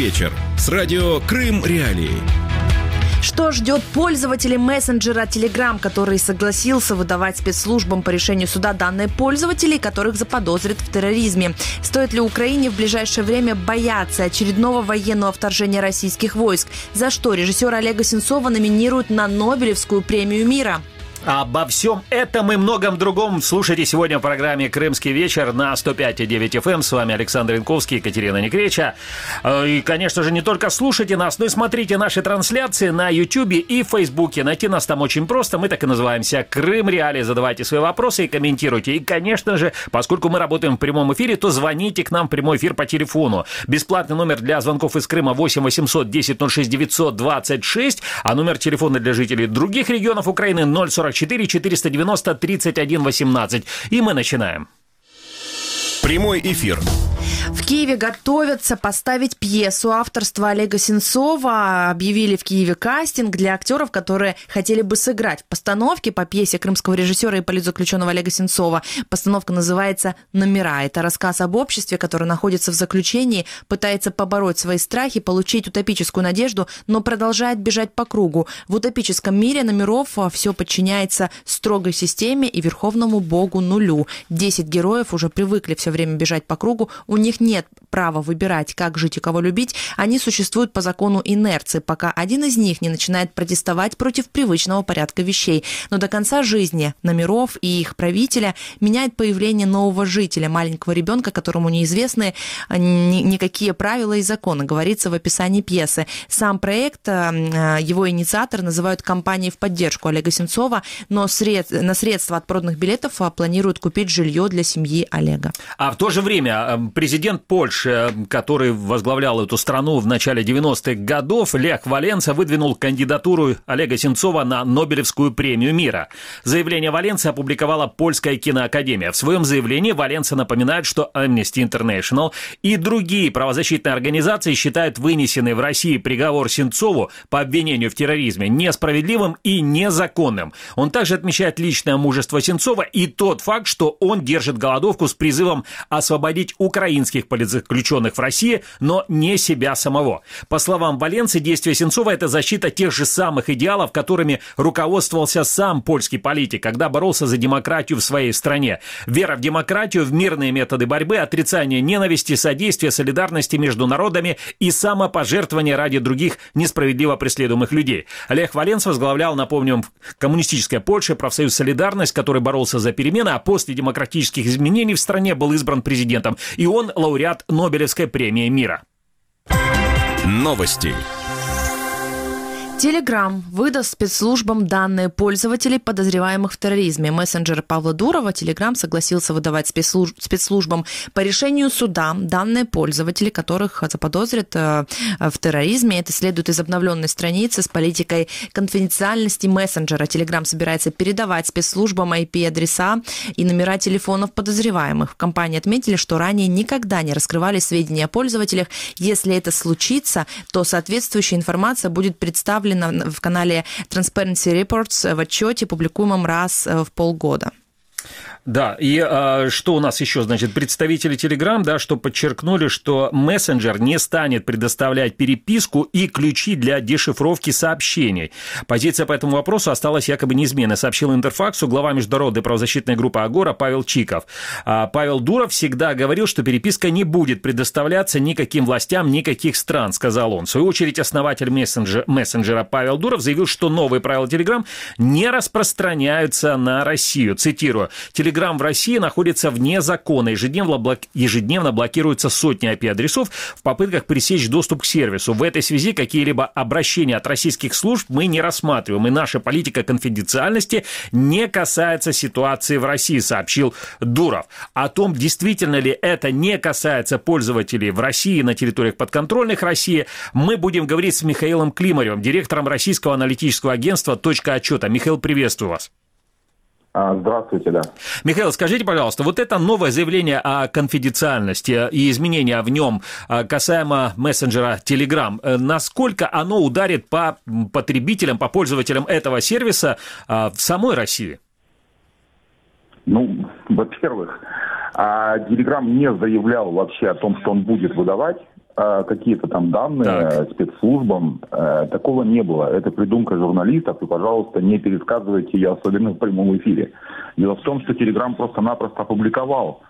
вечер» с радио «Крым Реалии». Что ждет пользователей мессенджера Telegram, который согласился выдавать спецслужбам по решению суда данные пользователей, которых заподозрят в терроризме? Стоит ли Украине в ближайшее время бояться очередного военного вторжения российских войск? За что режиссера Олега Сенцова номинируют на Нобелевскую премию мира? Обо всем этом и многом другом слушайте сегодня в программе «Крымский вечер» на 105,9 FM. С вами Александр Янковский, Екатерина Некреча. И, конечно же, не только слушайте нас, но и смотрите наши трансляции на YouTube и Фейсбуке. Найти нас там очень просто. Мы так и называемся «Крым Реалии». Задавайте свои вопросы и комментируйте. И, конечно же, поскольку мы работаем в прямом эфире, то звоните к нам в прямой эфир по телефону. Бесплатный номер для звонков из Крыма 8 800 10 06 926, а номер телефона для жителей других регионов Украины 044 490 31 18. И мы начинаем. Прямой эфир. В Киеве готовятся поставить пьесу авторства Олега Сенцова. Объявили в Киеве кастинг для актеров, которые хотели бы сыграть в постановке по пьесе крымского режиссера и политзаключенного Олега Сенцова. Постановка называется «Номера». Это рассказ об обществе, которое находится в заключении, пытается побороть свои страхи, получить утопическую надежду, но продолжает бежать по кругу. В утопическом мире номеров все подчиняется строгой системе и верховному богу нулю. 10 героев уже привыкли все время бежать по кругу. У них нет права выбирать, как жить и кого любить. Они существуют по закону инерции, пока один из них не начинает протестовать против привычного порядка вещей. Но до конца жизни номеров и их правителя меняет появление нового жителя, маленького ребенка, которому неизвестны никакие правила и законы, говорится в описании пьесы. Сам проект, его инициатор называют компанией в поддержку Олега Сенцова, но на средства от проданных билетов планируют купить жилье для семьи Олега. А в то же время президент Польши, который возглавлял эту страну в начале 90-х годов, Лех Валенса, выдвинул кандидатуру Олега Сенцова на Нобелевскую премию мира. Заявление Валенсы опубликовала Польская киноакадемия. В своем заявлении Валенса напоминает, что Amnesty International и другие правозащитные организации считают вынесенный в России приговор Сенцову по обвинению в терроризме несправедливым и незаконным. Он также отмечает личное мужество Сенцова и тот факт, что он держит голодовку с призывом освободить украинских политзаключенных в России, но не себя самого. По словам Валенсы, действия Сенцова – это защита тех же самых идеалов, которыми руководствовался сам польский политик, когда боролся за демократию в своей стране. Вера в демократию, в мирные методы борьбы, отрицание ненависти, содействие солидарности между народами и самопожертвование ради других несправедливо преследуемых людей. Лех Валенса возглавлял, напомним, коммунистической Польше профсоюз «Солидарность», который боролся за перемены, а после демократических изменений в стране был избран президентом. И он лауреат Нобелевской премии мира. Новости. Telegram выдаст спецслужбам данные пользователей, подозреваемых в терроризме. Мессенджер Павла Дурова Telegram согласился выдавать спецслужбам по решению суда данные пользователей, которых заподозрят в терроризме. Это следует из обновленной страницы с политикой конфиденциальности мессенджера. Telegram собирается передавать спецслужбам IP-адреса и номера телефонов подозреваемых. В компании отметили, что ранее никогда не раскрывали сведения о пользователях. Если это случится, то соответствующая информация будет представлена в канале Transparency Reports в отчете, публикуемом раз в полгода. Да, и что у нас еще, значит, представители Telegram, да, что подчеркнули, что мессенджер не станет предоставлять переписку и ключи для дешифровки сообщений. Позиция по этому вопросу осталась якобы неизменной, сообщил Интерфаксу глава международной правозащитной группы Агора Павел Чиков. Павел Дуров всегда говорил, что переписка не будет предоставляться никаким властям никаких стран, сказал он. В свою очередь, основатель мессенджера Павел Дуров заявил, что новые правила Telegram не распространяются на Россию. Цитирую: Telegram в России находится вне закона. Ежедневно блокируются сотни IP-адресов в попытках пресечь доступ к сервису. В этой связи какие-либо обращения от российских служб мы не рассматриваем. И наша политика конфиденциальности не касается ситуации в России, сообщил Дуров. О том, действительно ли это не касается пользователей в России на территориях подконтрольных России, мы будем говорить с Михаилом Климаревым, директором российского аналитического агентства «Точка отчета». Михаил, приветствую вас. Здравствуйте, да. Михаил, скажите, пожалуйста, вот это новое заявление о конфиденциальности и изменения в нем касаемо мессенджера Telegram, насколько оно ударит по потребителям, по пользователям этого сервиса в самой России? Ну, во-первых, Telegram не заявлял вообще о том, что он будет выдавать какие-то там данные спецслужбам. Такого не было. Это придумка журналистов, и, пожалуйста, не пересказывайте ее, особенно в прямом эфире. Дело в том, что Telegram просто-напросто опубликовал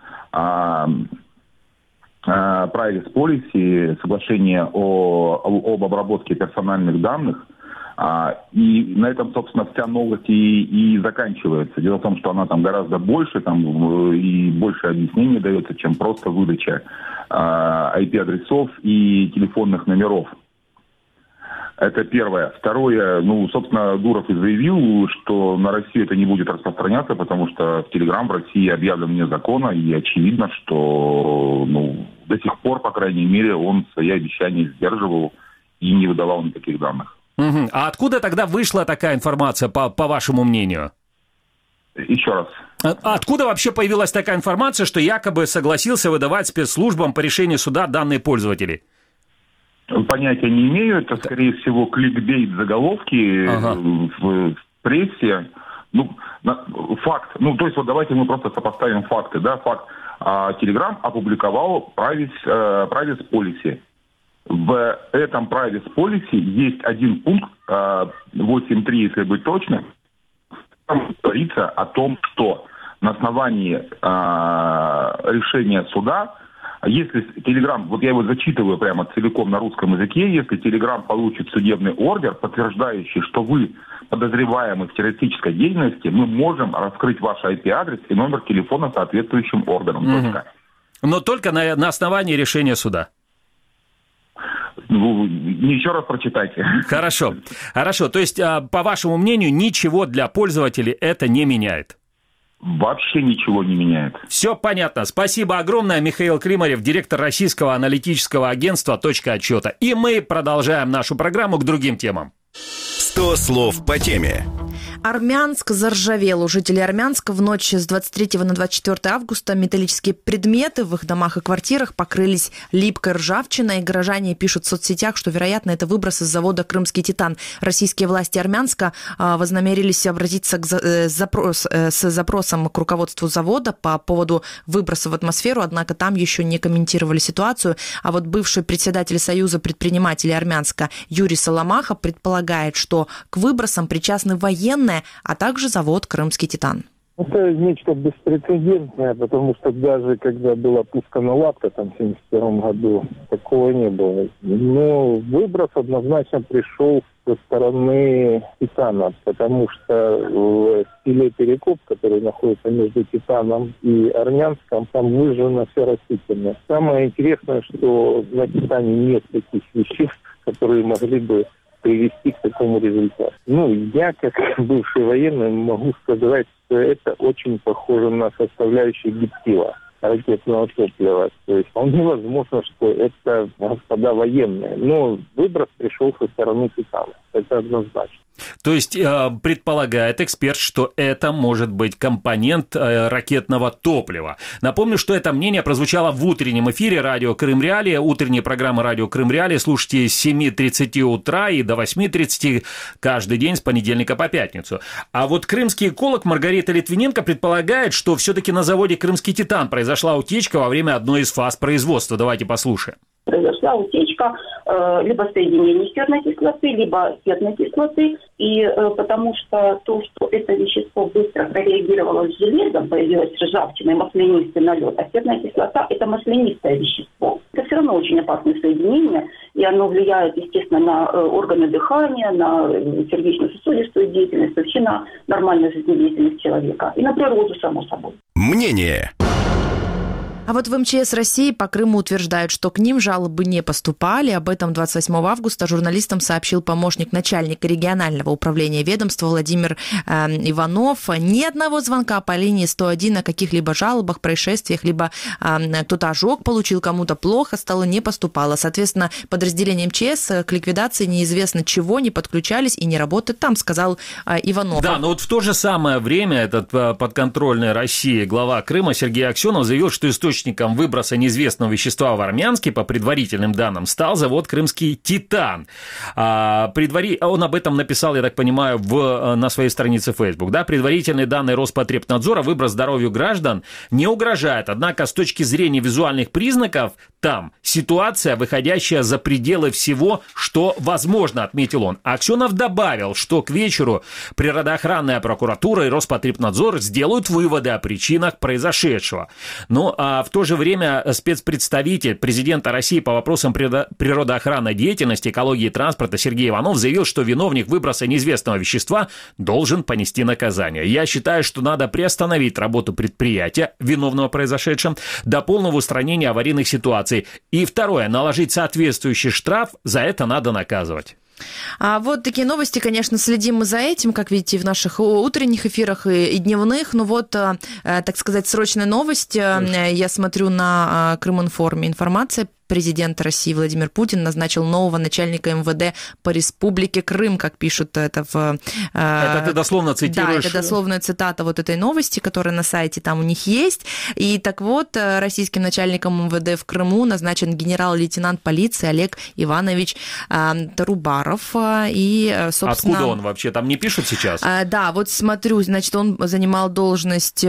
Privacy Policy, соглашение об обработке персональных данных, и на этом, собственно, вся новость и заканчивается. Дело в том, что она там гораздо больше, там и больше объяснений дается, чем просто выдача IP-адресов и телефонных номеров. Это первое. Второе, собственно, Дуров и заявил, что на Россию это не будет распространяться, потому что в Telegram в России объявлен вне закона, и очевидно, что до сих пор, по крайней мере, он свои обещания сдерживал и не выдавал никаких данных. Угу. А откуда тогда вышла такая информация, по вашему мнению? Еще раз. Откуда вообще появилась такая информация, что якобы согласился выдавать спецслужбам по решению суда данные пользователей? Понятия не имею. Это, скорее всего, кликбейт заголовки в прессе. Факт. То есть, давайте мы просто сопоставим факты. Да? Факт. Telegram опубликовал Privacy Policy. В этом Privacy Policy есть один пункт, 8.3, если быть точным, там говорится о том, что на основании решения суда, если Telegram, я его зачитываю прямо целиком на русском языке, если Telegram получит судебный ордер, подтверждающий, что вы подозреваемы в террористической деятельности, мы можем раскрыть ваш IP-адрес и номер телефона соответствующим ордером. Но только на основании решения суда. Еще раз прочитайте. Хорошо. То есть, по вашему мнению, ничего для пользователей это не меняет? Вообще ничего не меняет. Все понятно. Спасибо огромное. Михаил Климарев, директор российского аналитического агентства «Точка отсчета». И мы продолжаем нашу программу к другим темам. 100 слов по теме. Армянск заржавел. У жителей Армянска в ночь с 23 на 24 августа металлические предметы в их домах и квартирах покрылись липкой ржавчиной. Горожане пишут в соцсетях, что, вероятно, это выброс из завода «Крымский титан». Российские власти Армянска вознамерились обратиться с запросом к руководству завода по поводу выброса в атмосферу, однако там еще не комментировали ситуацию. А вот бывший председатель Союза предпринимателей Армянска Юрий Соломаха предполагает, что к выбросам причастны военные, а также завод «Крымский титан». Это нечто беспрецедентное, потому что даже когда была пускана лапка там, в 1971 году, такого не было. Но выброс однозначно пришел со стороны Титана, потому что в селе Перекоп, который находится между Титаном и Армянском, там выжжена вся растительность. Самое интересное, что на Титане нет таких веществ, которые могли бы привести к такому результату. Я, как бывший военный, могу сказать, что это очень похоже на составляющую гептила, ракетного топлива. То есть вполне возможно, что это господа военные. Но выброс пришел со стороны Титана. Это однозначно. То есть предполагает эксперт, что это может быть компонент ракетного топлива. Напомню, что это мнение прозвучало в утреннем эфире радио Крым Реалии. Утренние программы радио Крым Реалии слушайте с 7:30 утра и до 8:30 каждый день с понедельника по пятницу. А вот крымский эколог Маргарита Литвиненко предполагает, что все-таки на заводе «Крымский титан» произошла утечка во время одной из фаз производства. Давайте послушаем. Произошла утечка либо соединений серной кислоты, либо серной кислоты. И потому что то, что это вещество быстро прореагировало с железом, появилась ржавчина и маслянистый налет, а серная кислота – это маслянистое вещество. Это все равно очень опасное соединение, и оно влияет, естественно, на органы дыхания, на сердечно-сосудистую деятельность, вообще на нормальную жизнедеятельность человека и на природу, само собой. Мнение. А вот в МЧС России по Крыму утверждают, что к ним жалобы не поступали. Об этом 28 августа журналистам сообщил помощник начальника регионального управления ведомства Владимир Иванов. Ни одного звонка по линии 101 о каких-либо жалобах, происшествиях, либо кто-то ожог получил, кому-то плохо стало, не поступало. Соответственно, подразделения МЧС к ликвидации неизвестно чего не подключались и не работают там, сказал Иванов. Да, но вот в то же самое время этот подконтрольный России глава Крыма Сергей Аксенов заявил, что источник источником выброса неизвестного вещества в Армянске, по предварительным данным, стал завод «Крымский Титан». Он об этом написал, я так понимаю, на своей странице Facebook. Да? Предварительные данные Роспотребнадзора: выброс здоровью граждан не угрожает. Однако с точки зрения визуальных признаков там ситуация, выходящая за пределы всего, что возможно, отметил он. Аксенов добавил, что к вечеру природоохранная прокуратура и Роспотребнадзор сделают выводы о причинах произошедшего. Ну, а в то же время спецпредставитель президента России по вопросам природоохранной деятельности, экологии и транспорта Сергей Иванов заявил, что виновник выброса неизвестного вещества должен понести наказание. Я считаю, что надо приостановить работу предприятия, виновного в произошедшем, до полного устранения аварийных ситуаций. И второе, наложить соответствующий штраф, за это надо наказывать. А вот такие новости, конечно, следим мы за этим, как видите, в наших утренних эфирах и дневных. Но вот, так сказать, срочная новость. Я смотрю на Крыминформе информация. Президент России Владимир Путин назначил нового начальника МВД по Республике Крым, как пишут это в... Это ты дословно цитируешь? Да, это дословная цитата вот этой новости, которая на сайте там у них есть. И так вот, российским начальником МВД в Крыму назначен генерал-лейтенант полиции Олег Иванович Тарубаров. И, собственно... Откуда он вообще? Там не пишут сейчас? Да, вот смотрю, значит, он занимал должность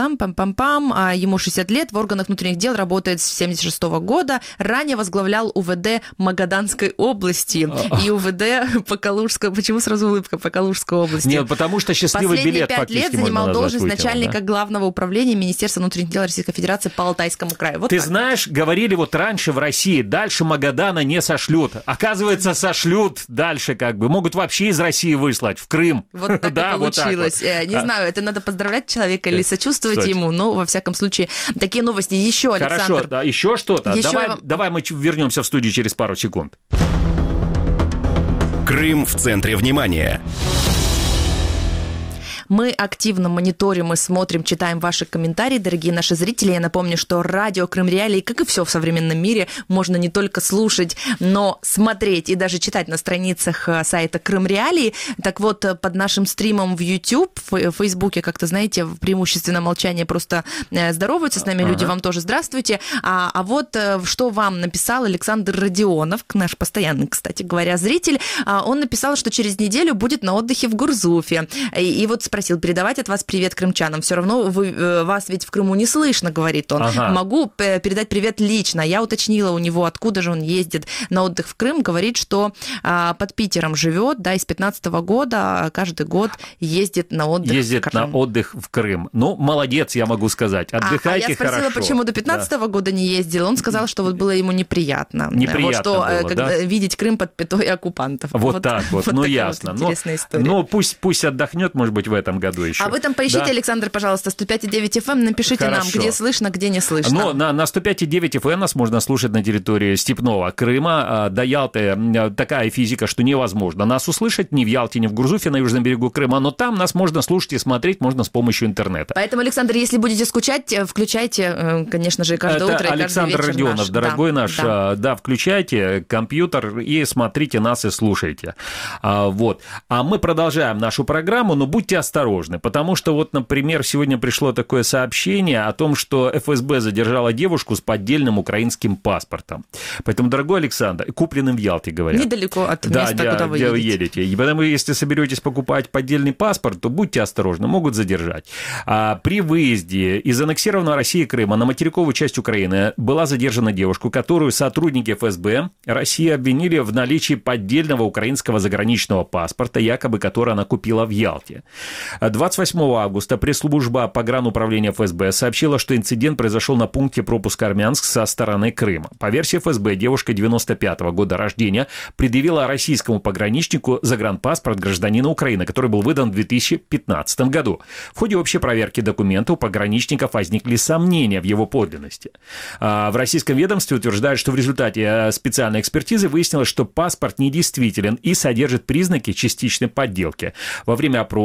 ему 60 лет, в органах внутренних дел работает с 1976 года, ранее возглавлял УВД Магаданской области и УВД по Калужской... Почему сразу улыбка по Калужской области? Нет, потому что счастливый билет фактически. Последние 5 лет занимал должность начальника главного управления Министерства внутренних дел Российской Федерации по Алтайскому краю. Вот ты так. Знаешь, говорили вот раньше в России, дальше Магадана не сошлют. Оказывается, сошлют дальше как бы. Могут вообще из России выслать в Крым. Вот так и получилось. Вот так вот. Не знаю, это надо поздравлять человека или сочувствовать ему, но во всяком случае такие новости. Еще, Александр. Хорошо, да, еще что-то. Давай мы вернемся в студию через пару секунд. Крым в центре внимания. Мы активно мониторим и смотрим, читаем ваши комментарии, дорогие наши зрители. Я напомню, что радио Крым Реалии, как и все в современном мире, можно не только слушать, но смотреть и даже читать на страницах сайта Крым Реалии. Так вот, под нашим стримом в YouTube, в Фейсбуке, как-то, знаете, в преимущественном молчании просто здороваются с нами люди. Вам тоже здравствуйте. А вот что вам написал Александр Родионов, наш постоянный, кстати говоря, зритель. Он написал, что через неделю будет на отдыхе в Гурзуфе. И вот спросил: передавать от вас привет крымчанам. Все равно вас ведь в Крыму не слышно, говорит он. Могу передать привет лично. Я уточнила у него, откуда же он ездит на отдых в Крым. Говорит, что под Питером живет, да, и с 2015 года каждый год ездит на отдых в Крым. На отдых в Крым. Ну, молодец, я могу сказать. Отдыхайте хорошо. Я спросила, почему до 2015 года не ездил. Он сказал, что вот было ему неприятно. Неприятно вот что, было, когда видеть Крым под пятой оккупантов. Вот так вот, ну ясно. Вот интересная история. Ну, пусть отдохнет, может быть, в этом году еще. А вы там поищите, да? Александр, пожалуйста, 105,9 FM, напишите нам, где слышно, где не слышно. Ну, на 105,9 FM нас можно слушать на территории Степного Крыма. До Ялты такая физика, что невозможно нас услышать ни в Ялте, ни в Гурзуфе, на южном берегу Крыма, но там нас можно слушать и смотреть можно с помощью интернета. Поэтому, Александр, если будете скучать, включайте, конечно же, каждое утро и каждый вечер. Александр Родионов, дорогой наш, да, включайте компьютер и смотрите нас и слушайте. Вот. А мы продолжаем нашу программу, но будьте осторожны, потому что вот, например, сегодня пришло такое сообщение о том, что ФСБ задержала девушку с поддельным украинским паспортом. Поэтому, дорогой Александр, купленным в Ялте, говорят. Недалеко от места, куда вы едете. И потому, если соберетесь покупать поддельный паспорт, то будьте осторожны, могут задержать. При выезде из аннексированного Россией Крыма на материковую часть Украины была задержана девушка, которую сотрудники ФСБ России обвинили в наличии поддельного украинского заграничного паспорта, якобы который она купила в Ялте. 28 августа пресс-служба погрануправления ФСБ сообщила, что инцидент произошел на пункте пропуска Армянск со стороны Крыма. По версии ФСБ, девушка 95-го года рождения предъявила российскому пограничнику загранпаспорт гражданина Украины, который был выдан в 2015 году. В ходе общей проверки документа у пограничников возникли сомнения в его подлинности. В российском ведомстве утверждают, что в результате специальной экспертизы выяснилось, что паспорт недействителен и содержит признаки частичной подделки. Во время опроса девушка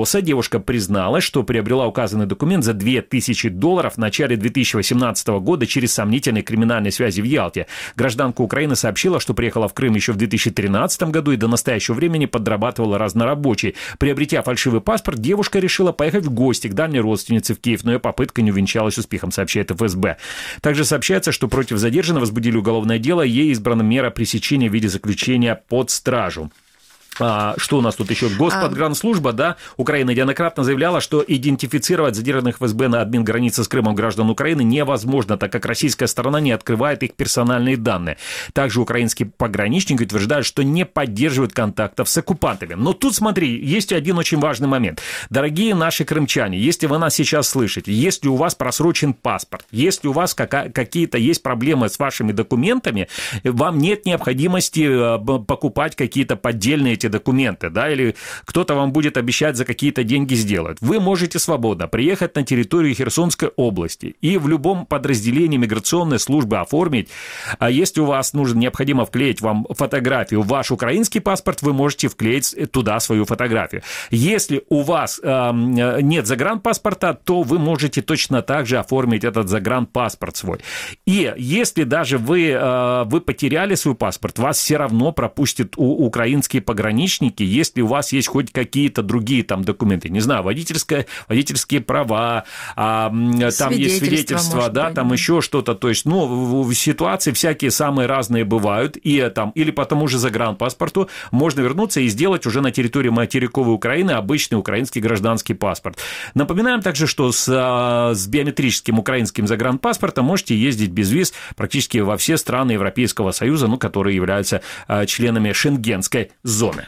девушка призналась, что приобрела указанный документ за $2000 в начале 2018 года через сомнительные криминальные связи в Ялте. Гражданка Украины сообщила, что приехала в Крым еще в 2013 году и до настоящего времени подрабатывала разнорабочей. Приобретя фальшивый паспорт, девушка решила поехать в гости к дальней родственнице в Киев, но ее попытка не увенчалась успехом, сообщает ФСБ. Также сообщается, что против задержанного возбудили уголовное дело, ей избрана мера пресечения в виде заключения под стражу. Что у нас тут еще? Господгранслужба, да, Украина неоднократно заявляла, что идентифицировать задержанных ФСБ на админ границы с Крымом граждан Украины невозможно, так как российская сторона не открывает их персональные данные. Также украинские пограничники утверждают, что не поддерживают контактов с оккупантами. Но тут, смотри, есть один очень важный момент. Дорогие наши крымчане, если вы нас сейчас слышите, если у вас просрочен паспорт, если у вас какие-то есть проблемы с вашими документами, вам нет необходимости покупать какие-то поддельные эти документы, да, или кто-то вам будет обещать за какие-то деньги сделать. Вы можете свободно приехать на территорию Херсонской области и в любом подразделении миграционной службы оформить. А если у вас необходимо вклеить вам фотографию, ваш украинский паспорт, вы можете вклеить туда свою фотографию. Если у вас нет загранпаспорта, то вы можете точно так же оформить этот загранпаспорт свой. И если даже вы потеряли свой паспорт, вас все равно пропустят украинские пограничники, если у вас есть хоть какие-то другие там документы, не знаю, водительские права, там есть свидетельства, да, там еще что-то, то есть, ситуации всякие самые разные бывают, и там, или по тому же загранпаспорту можно вернуться и сделать уже на территории материковой Украины обычный украинский гражданский паспорт. Напоминаем также, что с биометрическим украинским загранпаспортом можете ездить без виз практически во все страны Европейского Союза, которые являются членами Шенгенской зоны.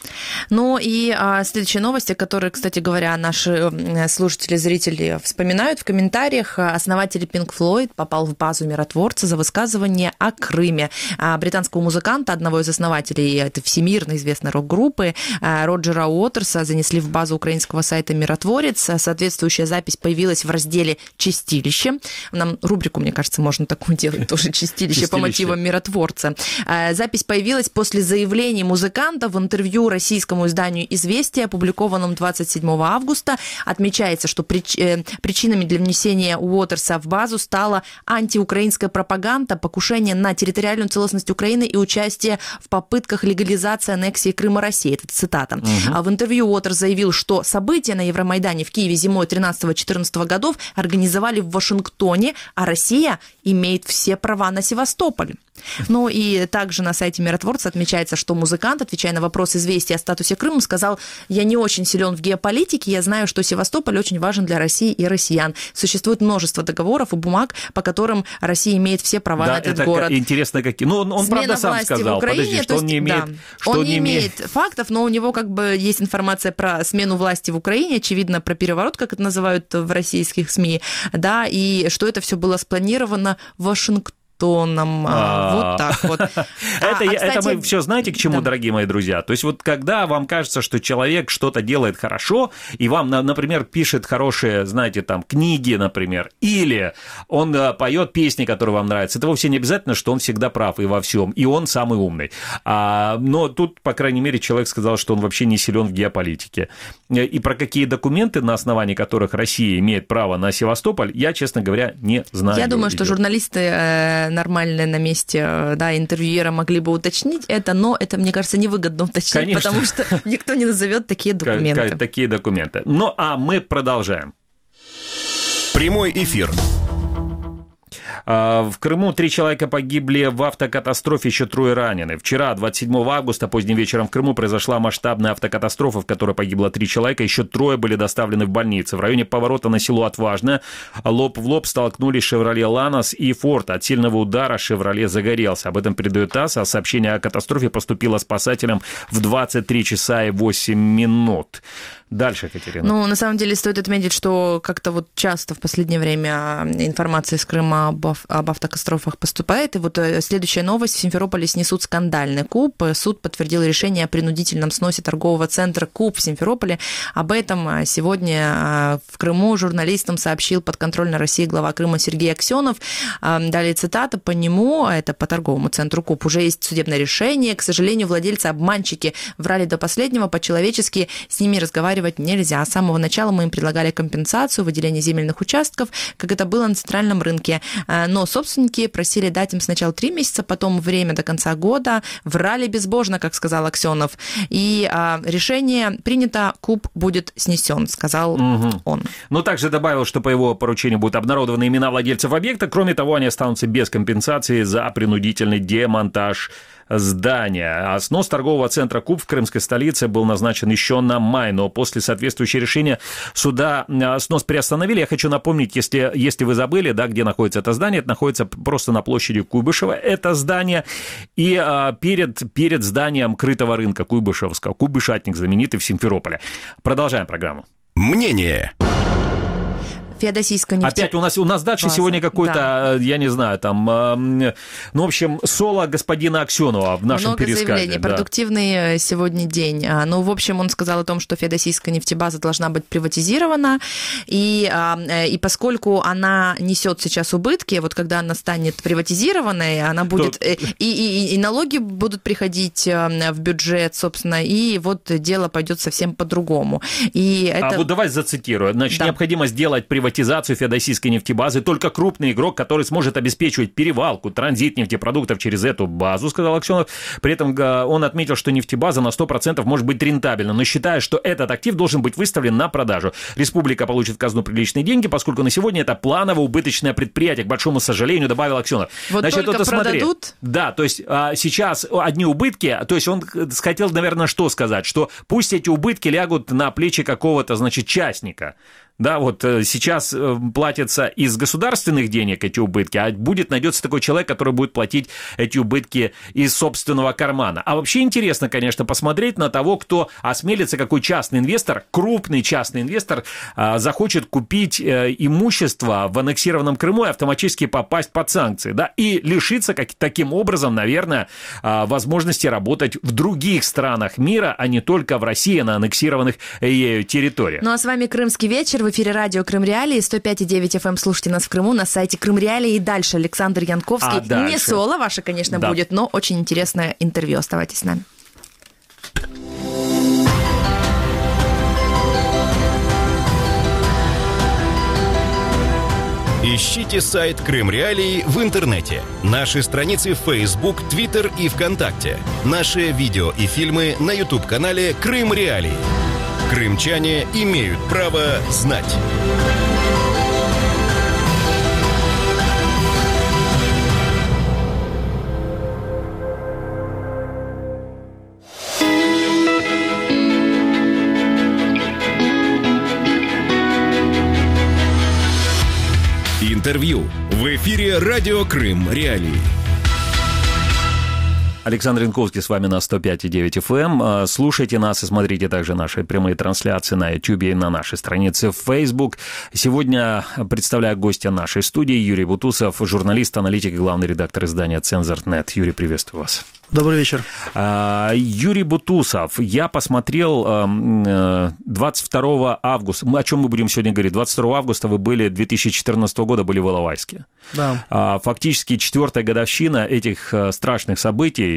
Ну и следующие новости, которые, кстати говоря, наши слушатели, зрители вспоминают в комментариях. Основатель Pink Floyd попал в базу миротворца за высказывание о Крыме. Британского музыканта, одного из основателей этой всемирно известной рок-группы, Роджера Уотерса, занесли в базу украинского сайта «Миротворец». Соответствующая запись появилась в разделе «Чистилище». Нам рубрику, мне кажется, можно такую делать тоже «Чистилище» по мотивам миротворца. Запись появилась после заявлений музыканта в интервью российскому изданию «Известия», опубликованном 27 августа. Отмечается, что причинами для внесения Уотерса в базу стала антиукраинская пропаганда, покушение на территориальную целостность Украины и участие в попытках легализации аннексии Крыма России. Это цитата. В интервью Уотерс заявил, что события на Евромайдане в Киеве зимой 13-14 годов организовали в Вашингтоне, а Россия имеет все права на Севастополь. Ну и также на сайте «Миротворца» отмечается, что музыкант, отвечая на вопрос «Известия» о статусе Крыма, сказал: «Я не очень силен в геополитике, я знаю, что Севастополь очень важен для России и россиян. Существует множество договоров и бумаг, по которым Россия имеет все права на этот город». Интересно, какие. Ну, он правда сам сказал, Украине, что он не имеет... Да, он не имеет фактов, но у него как бы есть информация про смену власти в Украине, очевидно, про переворот, как это называют в российских СМИ, да, и что это все было спланировано в Вашингтоне. Вот так вот. Это мы все знаете к чему, дорогие мои друзья? То есть вот когда вам кажется, что человек что-то делает хорошо, и вам, например, пишет хорошие, знаете, там, книги, например, или он поет песни, которые вам нравятся, это вовсе не обязательно, что он всегда прав и во всем, и он самый умный. Но тут, по крайней мере, человек сказал, что он вообще не силен в геополитике. И про какие документы, на основании которых Россия имеет право на Севастополь, я, честно говоря, не знаю. Я думаю, что журналисты нормальные на месте, да, интервьюера могли бы уточнить это, но это, мне кажется, невыгодно уточнить, конечно, потому что никто не назовет такие документы. Ну, а мы продолжаем. Прямой эфир. В Крыму 3 человека погибли в автокатастрофе, еще 3 ранены. Вчера, 27 августа, поздним вечером в Крыму произошла масштабная автокатастрофа, в которой погибло 3 человека, еще 3 были доставлены в больницы. В районе поворота на село Отважное лоб в лоб столкнулись «Шевроле Ланос» и «Форд». От сильного удара «Шевроле» загорелся. Об этом передает ТАСС, а сообщение о катастрофе поступило спасателям в 23 часа и 8 минут. Дальше, Катерина. На самом деле стоит отметить, что как-то вот часто в последнее время информация из Крыма об об автокатастрофах поступает. И вот следующая новость. В Симферополе снесут скандальный КУП. Суд подтвердил решение о принудительном сносе торгового центра КУП в Симферополе. Об этом сегодня в Крыму журналистам сообщил подконтрольной России глава Крыма Сергей Аксенов. Далее цитата. По нему, это по торговому центру КУП, уже есть судебное решение. К сожалению, владельцы-обманщики врали до последнего. По-человечески с ними разговаривать нельзя. С самого начала мы им предлагали компенсацию, выделение земельных участков, как это было на центральном рынке. Но собственники просили дать им сначала 3 месяца, потом время до конца года. Врали безбожно, как сказал Аксенов. И решение принято, КУП будет снесен, сказал он. Но также добавил, что по его поручению будут обнародованы имена владельцев объекта. Кроме того, они останутся без компенсации за принудительный демонтаж здания. А снос торгового центра КУП в крымской столице был назначен еще на май, но после соответствующего решения суда снос приостановили. Я хочу напомнить, если вы забыли, да, где находится это здание, это находится просто на площади Куйбышева, это здание, и перед зданием крытого рынка Куйбышевского, Куйбышатник знаменитый в Симферополе. Продолжаем программу. Мнение. Феодосийская нефть. Опять у нас дальше сегодня какой-то, да. Я не знаю, там, в общем, соло господина Аксенова в нашем пересказе. Много заявлений, продуктивный сегодня день. Ну, в общем, он сказал о том, что Феодосийская нефтебаза должна быть приватизирована, и поскольку она несет сейчас убытки, вот когда она станет приватизированной, она будет, и налоги будут приходить в бюджет, собственно, и вот дело пойдет совсем по-другому. А вот давай зацитирую. Значит, да. Необходимо сделать приватизацию Феодосийской нефтебазы. Только крупный игрок, который сможет обеспечивать перевалку, транзит нефтепродуктов через эту базу, сказал Аксенов. При этом он отметил, что нефтебаза на 100% может быть рентабельна, но считает, что этот актив должен быть выставлен на продажу. Республика получит в казну приличные деньги, поскольку на сегодня это планово-убыточное предприятие, к большому сожалению, добавил Аксенов. Вот значит, только продадут? Да, то есть сейчас одни убытки, то есть он хотел, наверное, что сказать, что пусть эти убытки лягут на плечи какого-то, значит, частника. Да, вот сейчас платятся из государственных денег эти убытки, а найдется такой человек, который будет платить эти убытки из собственного кармана. А вообще интересно, конечно, посмотреть на того, кто осмелится, какой частный инвестор, крупный частный инвестор, захочет купить имущество в аннексированном Крыму и автоматически попасть под санкции, да, и лишиться таким образом, наверное, возможности работать в других странах мира, а не только в России на аннексированных ею территориях. Ну а с вами «Крымский вечер». В эфире радио Крым Реалии, 105,9 FM. Слушайте нас в Крыму на сайте Крым Реалии. И дальше Александр Янковский. Не соло ваше, конечно, да. будет, но очень интересное интервью. Оставайтесь с нами. Ищите сайт Крым Реалии в интернете. Наши страницы в Facebook, Twitter и ВКонтакте. Наши видео и фильмы на YouTube-канале Крым Реалии. Крымчане имеют право знать. Интервью в эфире радио Крым Реалии. Александр Янковский с вами на 105,9 FM. Слушайте нас и смотрите также наши прямые трансляции на YouTube и на нашей странице в Facebook. Сегодня представляю гостя нашей студии Юрий Бутусов, журналист, аналитик и главный редактор издания «Цензор.нет». Юрий, приветствую вас. Добрый вечер. Юрий Бутусов, я посмотрел 22 августа, о чем мы будем сегодня говорить, 22 августа вы были, 2014 года были в Иловайске. Да. Фактически 4-я годовщина этих страшных событий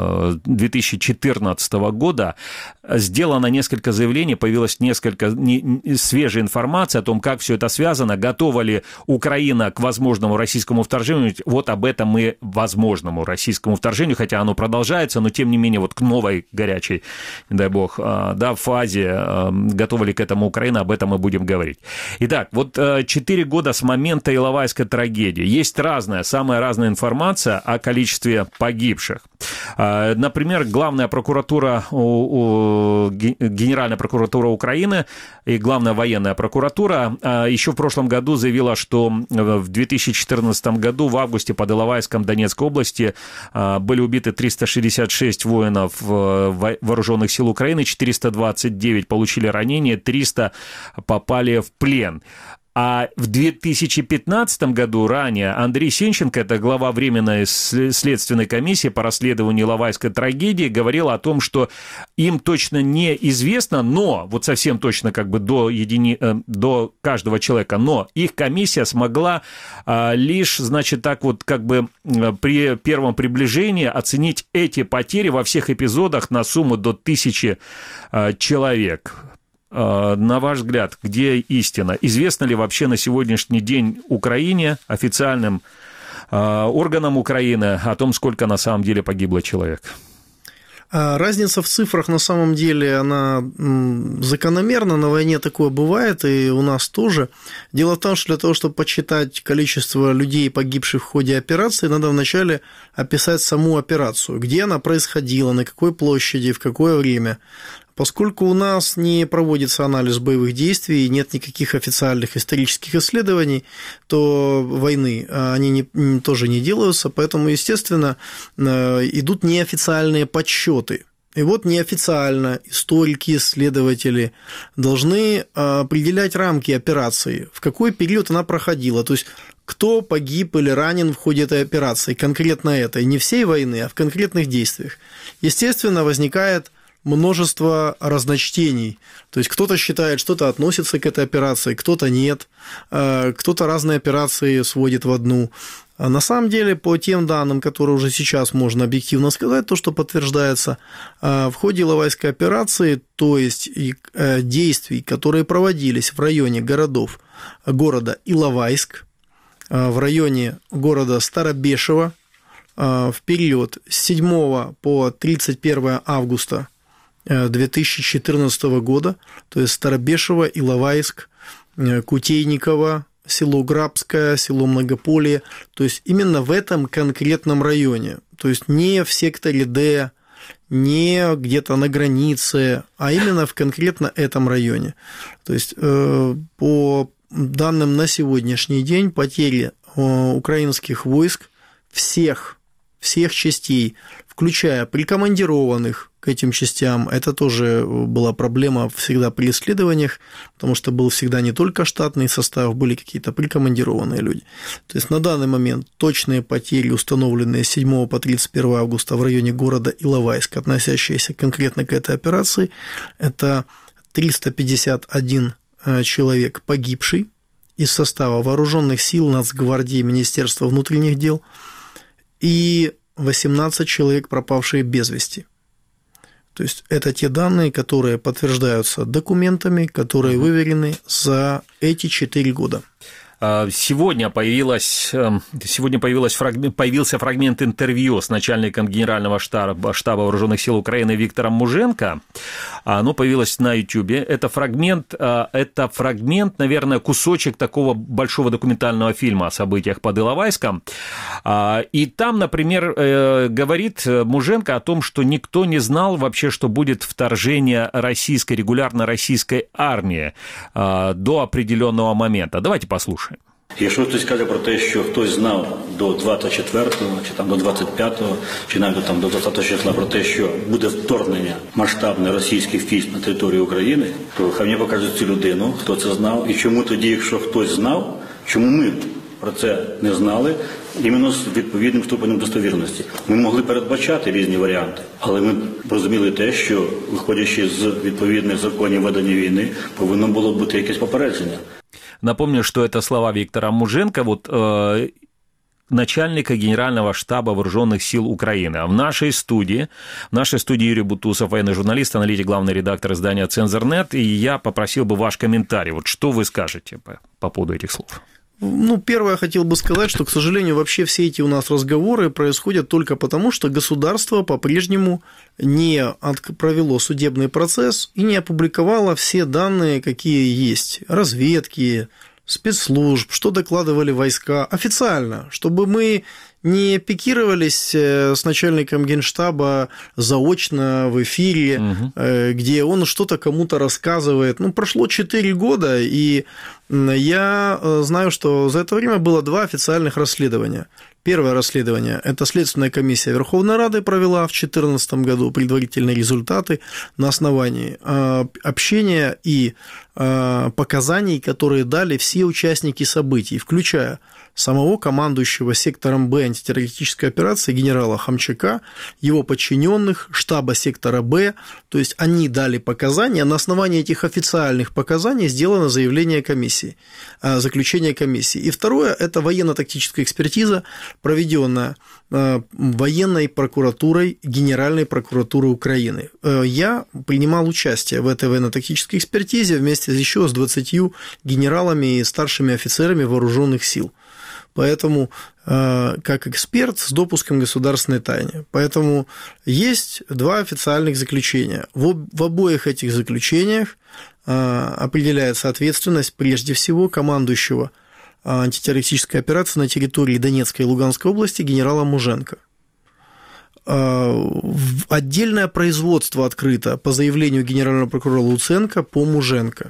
2014 года. Сделано несколько заявлений, появилась несколько свежей информации о том, как все это связано, готова ли Украина к возможному российскому вторжению. Вот об этом и возможному российскому вторжению, хотя оно продолжается, но тем не менее вот к новой горячей, не дай бог, да, фазе, готова ли к этому Украина, об этом мы будем говорить. Итак, вот 4 года с момента Иловайской трагедии. Есть самая разная информация о количестве погибших. Например, Генеральная прокуратура Украины и Главная военная прокуратура еще в прошлом году заявила, что в 2014 году в августе под Иловайском Донецкой области были убиты 366 воинов вооруженных сил Украины, 429 получили ранения, 300 попали в плен. А в 2015 году ранее Андрей Сенченко, это глава Временной следственной комиссии по расследованию Иловайской трагедии, говорил о том, что им точно неизвестно, но, вот совсем точно как бы до каждого человека, но их комиссия смогла лишь, значит, так вот как бы при первом приближении оценить эти потери во всех эпизодах на сумму до 1000 человек. На ваш взгляд, где истина? Известно ли вообще на сегодняшний день Украине, официальным органам Украины, о том, сколько на самом деле погибло человек? Разница в цифрах на самом деле, она закономерна, на войне такое бывает, и у нас тоже. Дело в том, что для того, чтобы подсчитать количество людей, погибших в ходе операции, надо вначале описать саму операцию, где она происходила, на какой площади, в какое время. Поскольку у нас не проводится анализ боевых действий, нет никаких официальных исторических исследований, то войны они тоже не делаются, поэтому, естественно, идут неофициальные подсчеты. И вот неофициально историки, исследователи должны определять рамки операции, в какой период она проходила, то есть кто погиб или ранен в ходе этой операции, конкретно этой, не всей войны, а в конкретных действиях. Естественно, возникает множество разночтений. То есть кто-то считает, что-то относится к этой операции, кто-то нет, кто-то разные операции сводит в одну. А на самом деле, по тем данным, которые уже сейчас можно объективно сказать, то, что подтверждается, в ходе Иловайской операции, то есть действий, которые проводились в районе города Иловайск, в районе города Старобешево, в период с 7 по 31 августа 2014 года, то есть Старобешево, Иловайск, Кутейниково, село Грабское, село Многополие, то есть именно в этом конкретном районе, то есть не в секторе Д, не где-то на границе, а именно в конкретно этом районе. То есть по данным на сегодняшний день потери украинских войск всех частей, включая прикомандированных к этим частям, это тоже была проблема всегда при исследованиях, потому что был всегда не только штатный состав, были какие-то прикомандированные люди. То есть на данный момент точные потери, установленные с 7 по 31 августа в районе города Иловайск, относящиеся конкретно к этой операции, это 351 человек погибший из состава вооруженных сил, Нацгвардии, Министерства внутренних дел, и 18 человек, пропавшие без вести. То есть это те данные, которые подтверждаются документами, которые выверены за эти 4 года. Сегодня появился фрагмент интервью с начальником Генерального штаба Вооруженных сил Украины Виктором Муженко. Оно появилось на YouTube. Это фрагмент, наверное, кусочек такого большого документального фильма о событиях под Иловайском. И там, например, говорит Муженко о том, что никто не знал вообще, что будет вторжение регулярно российской армии до определенного момента. Давайте послушаем. Якщо хтось каже про те, що хтось знав до 24-го, чи там до 25-го, чи навіть там до 20-го числа про те, що буде вторгнення масштабне російських військ на територію України, то хай мені покажуть цю людину, хто це знав, і чому тоді, якщо хтось знав, чому ми про це не знали, іменно з відповідним ступенем достовірності. Ми могли передбачати різні варіанти, але ми розуміли те, що, виходячи з відповідних законів ведення війни, повинно було бути якесь попередження. Напомню, что это слова Виктора Муженко, начальника Генерального штаба Вооруженных сил Украины. А в нашей студии Юрий Бутусов, военный журналист, аналитик, главный редактор издания «Цензорнет», и я попросил бы ваш комментарий. Что вы скажете по поводу этих слов? Первое, я хотел бы сказать, что, к сожалению, вообще все эти у нас разговоры происходят только потому, что государство по-прежнему не провело судебный процесс и не опубликовало все данные, какие есть, разведки, спецслужб, что докладывали войска официально, чтобы мы не пикировались с начальником Генштаба заочно в эфире, где он что-то кому-то рассказывает. Прошло 4 года, и я знаю, что за это время было 2 официальных расследования. Первое расследование – это Следственная комиссия Верховной Рады провела в 2014 году предварительные результаты на основании общения и показаний, которые дали все участники событий, включая самого командующего сектором Б антитеррористической операции генерала Хамчака, его подчиненных, штаба сектора Б. То есть они дали показания. На основании этих официальных показаний сделано заявление комиссии, заключение комиссии. И второе – это военно-тактическая экспертиза, проведенная военной прокуратурой Генеральной прокуратуры Украины. Я принимал участие в этой военно-тактической экспертизе вместе еще с 20 генералами и старшими офицерами вооруженных сил. Поэтому как эксперт с допуском государственной тайны. Поэтому есть два официальных заключения. В обоих этих заключениях определяется ответственность прежде всего командующего антитеррористической операции на территории Донецкой и Луганской области генерала Муженко. Отдельное производство открыто по заявлению генерального прокурора Луценко по Муженко.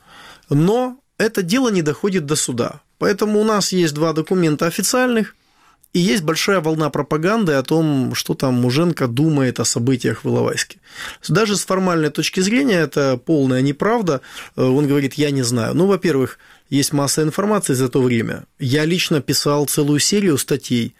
Но это дело не доходит до суда. Поэтому у нас есть два документа официальных, и есть большая волна пропаганды о том, что там Муженко думает о событиях в Иловайске. Даже с формальной точки зрения это полная неправда. Он говорит, я не знаю. Ну, во-первых, есть масса информации за то время. Я лично писал целую серию статей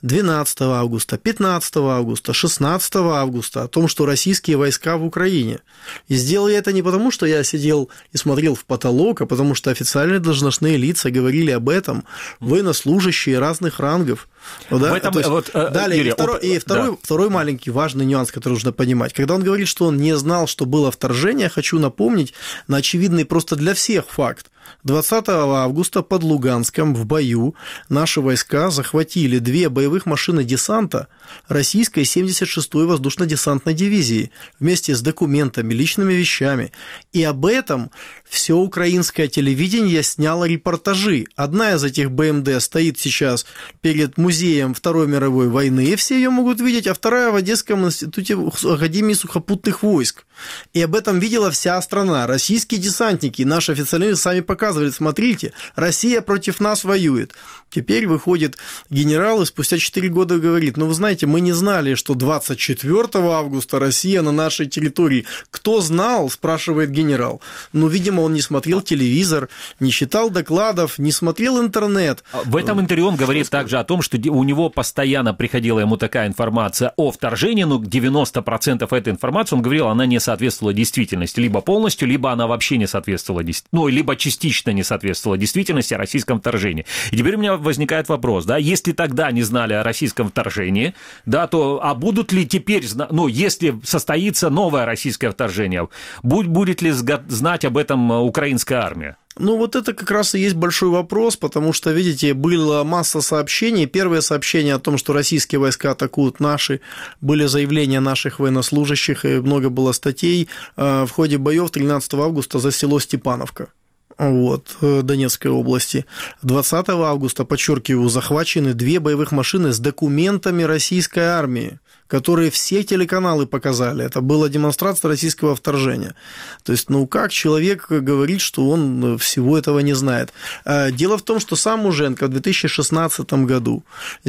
12 августа, 15 августа, 16 августа о том, что российские войска в Украине. И сделал я это не потому, что я сидел и смотрел в потолок, а потому что официальные должностные лица говорили об этом, военнослужащие разных рангов. Да? Этом, вот, далее, Юрий, второй маленький важный нюанс, который нужно понимать. Когда он говорит, что он не знал, что было вторжение, хочу напомнить на очевидный просто для всех факт. 20 августа под Луганском в бою наши войска захватили 2 боевых машины десанта российской 76-й воздушно-десантной дивизии вместе с документами, личными вещами. И об этом все украинское телевидение сняло репортажи. Одна из этих БМД стоит сейчас перед музеем Второй мировой войны, все ее могут видеть, а вторая в Одесском институте Академии сухопутных войск. И об этом видела вся страна. Российские десантники, наши официальные сами показывали, смотрите, Россия против нас воюет. Теперь выходит генерал и спустя 4 года говорит, ну вы знаете, мы не знали, что 24 августа Россия на нашей территории. Кто знал, спрашивает генерал. Ну, видимо, он не смотрел телевизор, не читал докладов, не смотрел интернет. В этом интервью он говорит также о том, что у него постоянно приходила ему такая информация о вторжении, но 90% этой информации, он говорил, она не соответствовала действительности. Либо полностью, либо она вообще не соответствовала действительности. Ну, либо частично не соответствовала действительности о российском вторжении. И теперь у меня возникает вопрос, да, если тогда не знали о российском вторжении, да, то, а будут ли теперь, ну, если состоится новое российское вторжение, будет ли знать об этом украинская армия? Ну, вот это как раз и есть большой вопрос, потому что, видите, была масса сообщений. Первое сообщение о том, что российские войска атакуют наши, были заявления наших военнослужащих, и много было статей в ходе боев 13 августа за село Степановка. Вот, Донецкой области. 20 августа, подчеркиваю, захвачены 2 боевых машины с документами российской армии, которые все телеканалы показали. Это была демонстрация российского вторжения. То есть, ну, как человек говорит, что он всего этого не знает? Дело в том, что сам Муженко в 2016 году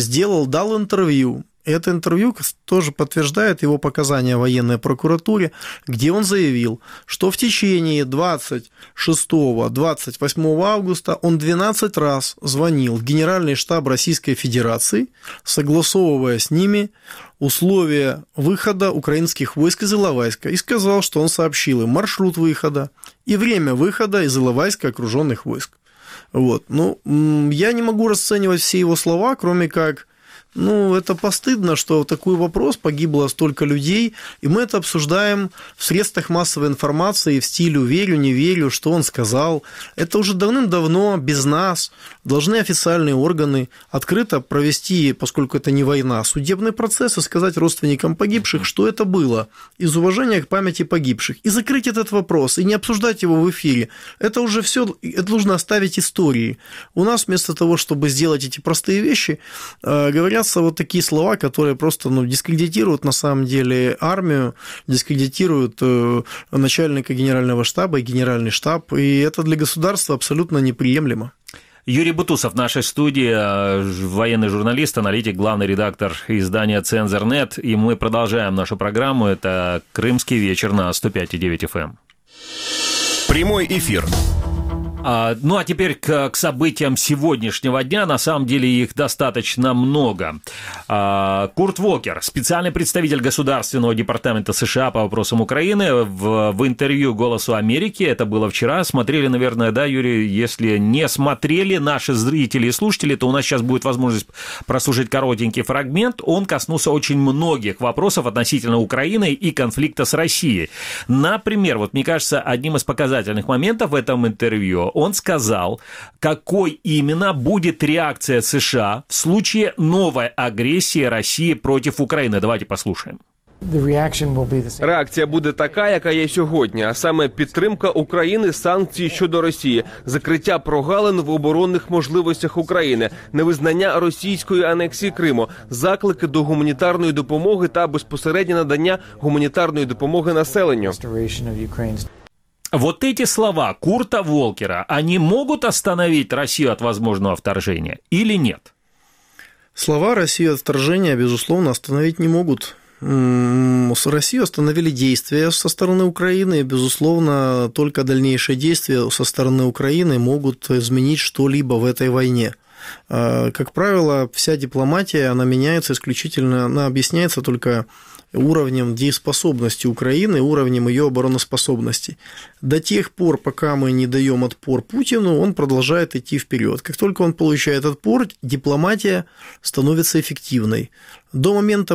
дал интервью. Это интервью тоже подтверждает его показания военной прокуратуре, где он заявил, что в течение 26-28 августа он 12 раз звонил в Генеральный штаб Российской Федерации, согласовывая с ними условия выхода украинских войск из Иловайска, и сказал, что он сообщил им маршрут выхода и время выхода из Иловайска окруженных войск. Вот. Ну, я не могу расценивать все его слова, кроме как... Ну, это постыдно, что в такой вопрос погибло столько людей, и мы это обсуждаем в средствах массовой информации в стиле «верю, не верю», что он сказал. Это уже давным-давно без нас должны официальные органы открыто провести, поскольку это не война, судебный процесс и сказать родственникам погибших, что это было, из уважения к памяти погибших, и закрыть этот вопрос, и не обсуждать его в эфире. Это уже все, это нужно оставить истории. У нас вместо того, чтобы сделать эти простые вещи, говорят вот такие слова, которые просто дискредитируют на самом деле армию, дискредитируют начальника генерального штаба и генеральный штаб, и это для государства абсолютно неприемлемо. Юрий Бутусов в нашей студии, военный журналист, аналитик, главный редактор издания «Цензор.нет», и мы продолжаем нашу программу. Это «Крымский вечер» на 105,9 FM. Прямой эфир. Ну, а теперь к событиям сегодняшнего дня. На самом деле их достаточно много. Курт Волкер, специальный представитель Государственного департамента США по вопросам Украины, в интервью «Голосу Америки», это было вчера, смотрели, наверное, да, Юрий, если не смотрели наши зрители и слушатели, то у нас сейчас будет возможность прослушать коротенький фрагмент. Он коснулся очень многих вопросов относительно Украины и конфликта с Россией. Например, вот мне кажется, одним из показательных моментов в этом интервью он сказал, какой именно будет реакция США в случае новой агрессии Росії проти України. Давайте послухаємо. Реакція буде така, яка є сьогодні, а саме підтримка України, санкції щодо Росії, закриття прогалин в оборонних можливостях України, невизнання російської анексії Криму, заклики до гуманітарної допомоги та безпосереднє надання гуманітарної допомоги населенню. Вот эти слова Курта Волкера, они могут остановить Россию от возможного вторжения или нет? Слова Россию от вторжения, безусловно, остановить не могут. Россию остановили действия со стороны Украины, и, безусловно, только дальнейшие действия со стороны Украины могут изменить что-либо в этой войне. Как правило, вся дипломатия, она меняется исключительно, она объясняется только уровнем дееспособности Украины, уровнем ее обороноспособности. До тех пор, пока мы не даем отпор Путину, он продолжает идти вперед. Как только он получает отпор, дипломатия становится эффективной. До момента,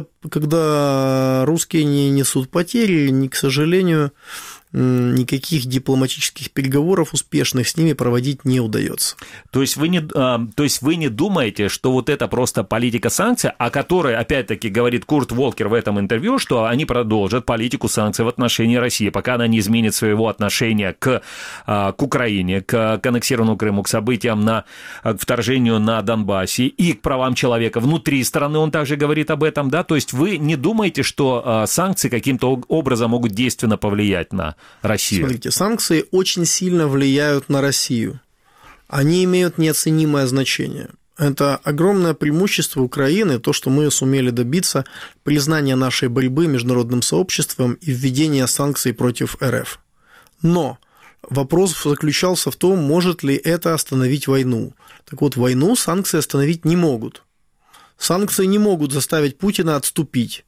когда русские не несут потери, к сожалению, никаких дипломатических переговоров успешных с ними проводить не удается. То есть вы не думаете, что вот это просто политика санкций, о которой, опять-таки, говорит Курт Волкер в этом интервью, что они продолжат политику санкций в отношении России, пока она не изменит своего отношения к Украине, к аннексированному Крыму, к событиям, к вторжению на Донбассе и к правам человека внутри страны, он также говорит об этом, да? То есть вы не думаете, что санкции каким-то образом могут действенно повлиять на Россию? Смотрите, санкции очень сильно влияют на Россию. Они имеют неоценимое значение. Это огромное преимущество Украины, то, что мы сумели добиться признания нашей борьбы международным сообществом и введения санкций против РФ. Но вопрос заключался в том, может ли это остановить войну. Так вот, войну санкции остановить не могут. Санкции не могут заставить Путина отступить.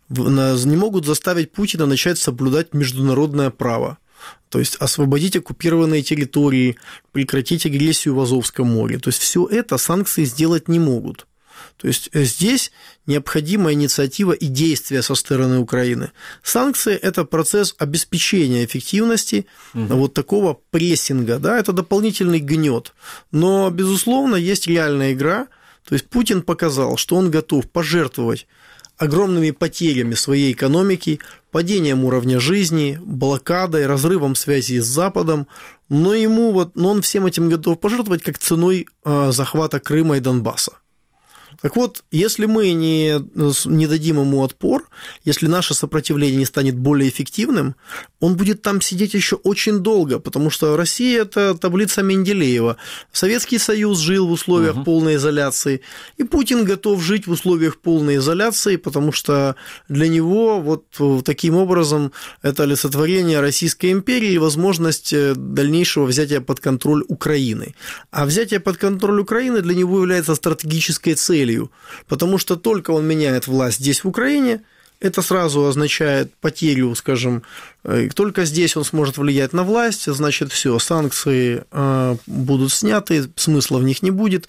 Не могут заставить Путина начать соблюдать международное право. То есть освободить оккупированные территории, прекратить агрессию в Азовском море. То есть все это санкции сделать не могут. То есть здесь необходима инициатива и действия со стороны Украины. Санкции – это процесс обеспечения эффективности вот такого прессинга, да, это дополнительный гнет. Но, безусловно, есть реальная игра. То есть Путин показал, что он готов пожертвовать огромными потерями своей экономики, падением уровня жизни, блокадой, разрывом связи с Западом, но он всем этим готов пожертвовать как ценой захвата Крыма и Донбасса. Так вот, если мы не дадим ему отпор, если наше сопротивление не станет более эффективным, он будет там сидеть еще очень долго, потому что Россия – это таблица Менделеева. Советский Союз жил в условиях полной изоляции, и Путин готов жить в условиях полной изоляции, потому что для него вот таким образом это олицетворение Российской империи и возможность дальнейшего взятия под контроль Украины. А взятие под контроль Украины для него является стратегической целью. Потому что только он меняет власть здесь, в Украине, это сразу означает потерю, скажем, только здесь он сможет влиять на власть, значит, все, санкции будут сняты, смысла в них не будет,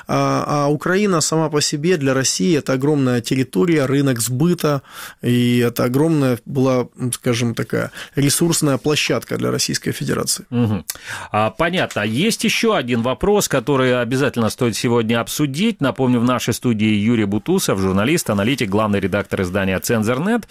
а Украина сама по себе для России – это огромная территория, рынок сбыта, и это огромная была, скажем, такая ресурсная площадка для Российской Федерации. Понятно. Есть еще один вопрос, который обязательно стоит сегодня обсудить. Напомню, в нашей студии Юрий Бутусов, журналист, аналитик, главный редактор издания «Цензорнет».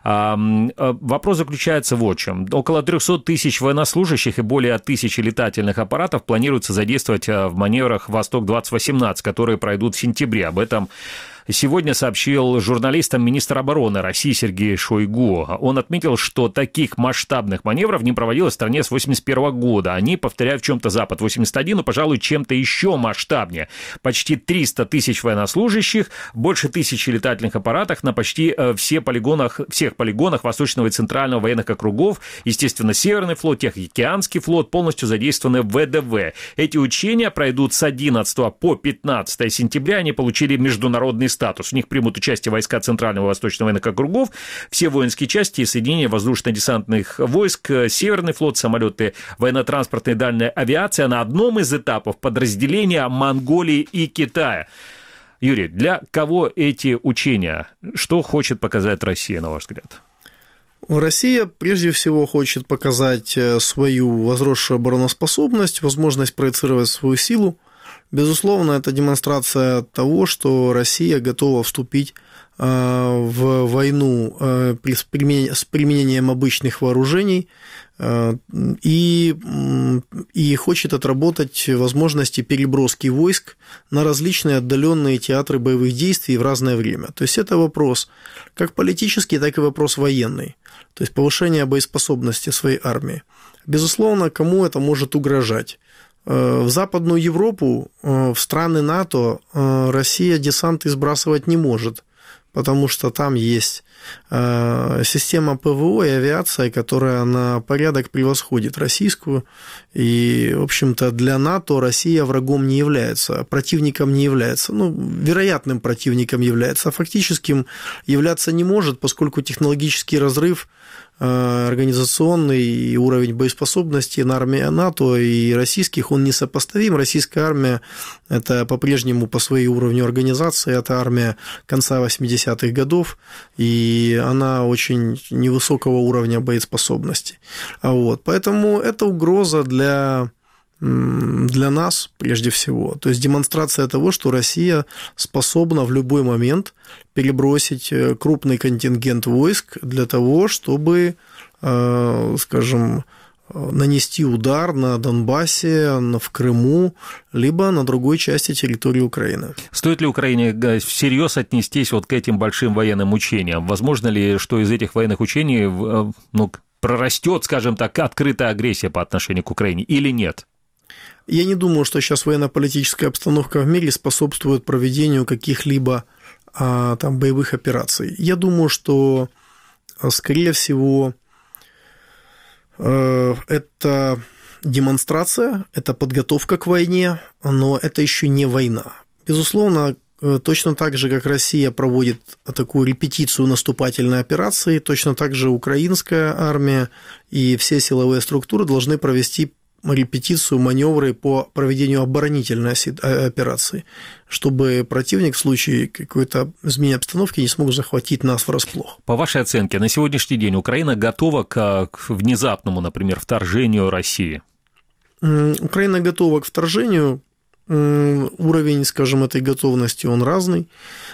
Вопрос заключается вот в чем. Около 300 тысяч военнослужащих и более 1000 летательных аппаратов планируется задействовать в маневрах «Восток-2018», которые пройдут в сентябре. Об этом сегодня сообщил журналистам министр обороны России Сергей Шойгу. Он отметил, что таких масштабных маневров не проводилось в стране с 1981 года. Они повторяют в чем-то Запад-81, но, пожалуй, чем-то еще масштабнее. Почти 300 тысяч военнослужащих, больше 1000 летательных аппаратов на почти всех полигонах Восточного и Центрального военных округов, естественно, Северный флот, Тихоокеанский флот полностью задействованы в ВДВ. Эти учения пройдут с 11 по 15 сентября. Они получили международный статус. В них примут участие войска Центрального и Восточного военных округов, все воинские части и соединения воздушно-десантных войск, Северный флот, самолеты военно-транспортной и дальней авиации, а на одном из этапов подразделения Монголии и Китая. Юрий, для кого эти учения? Что хочет показать Россия, на ваш взгляд? Россия прежде всего хочет показать свою возросшую обороноспособность, возможность проецировать свою силу. Безусловно, это демонстрация того, что Россия готова вступить в войну с применением обычных вооружений и хочет отработать возможности переброски войск на различные отдаленные театры боевых действий в разное время. То есть это вопрос как политический, так и вопрос военный. То есть повышение боеспособности своей армии. Безусловно, кому это может угрожать? В Западную Европу, в страны НАТО Россия десанты сбрасывать не может, потому что там есть система ПВО и авиация, которая на порядок превосходит российскую. И, в общем-то, для НАТО Россия врагом не является, противником не является. Вероятным противником является, а фактическим являться не может, поскольку технологический разрыв, организационный и уровень боеспособности на армии НАТО и российских, он несопоставим. Российская армия – это по-прежнему по своему уровню организации, это армия конца 80-х годов, и она очень невысокого уровня боеспособности. Поэтому это угроза для нас прежде всего. То есть демонстрация того, что Россия способна в любой момент перебросить крупный контингент войск для того, чтобы, скажем, нанести удар на Донбассе, в Крыму, либо на другой части территории Украины. Стоит ли Украине всерьез отнестись к этим большим военным учениям? Возможно ли, что из этих военных учений прорастет, скажем так, открытая агрессия по отношению к Украине или нет? Я не думаю, что сейчас военно-политическая обстановка в мире способствует проведению каких-либо боевых операций. Я думаю, что, скорее всего, это демонстрация, это подготовка к войне, но это еще не война. Безусловно, точно так же, как Россия проводит такую репетицию наступательной операции, точно так же украинская армия и все силовые структуры должны провести репетицию, маневры по проведению оборонительной операции, чтобы противник в случае какой-то изменения обстановки не смог захватить нас врасплох. По вашей оценке, на сегодняшний день Украина готова к внезапному, например, вторжению России? Украина готова к вторжению. Уровень, скажем, этой готовности, он разный.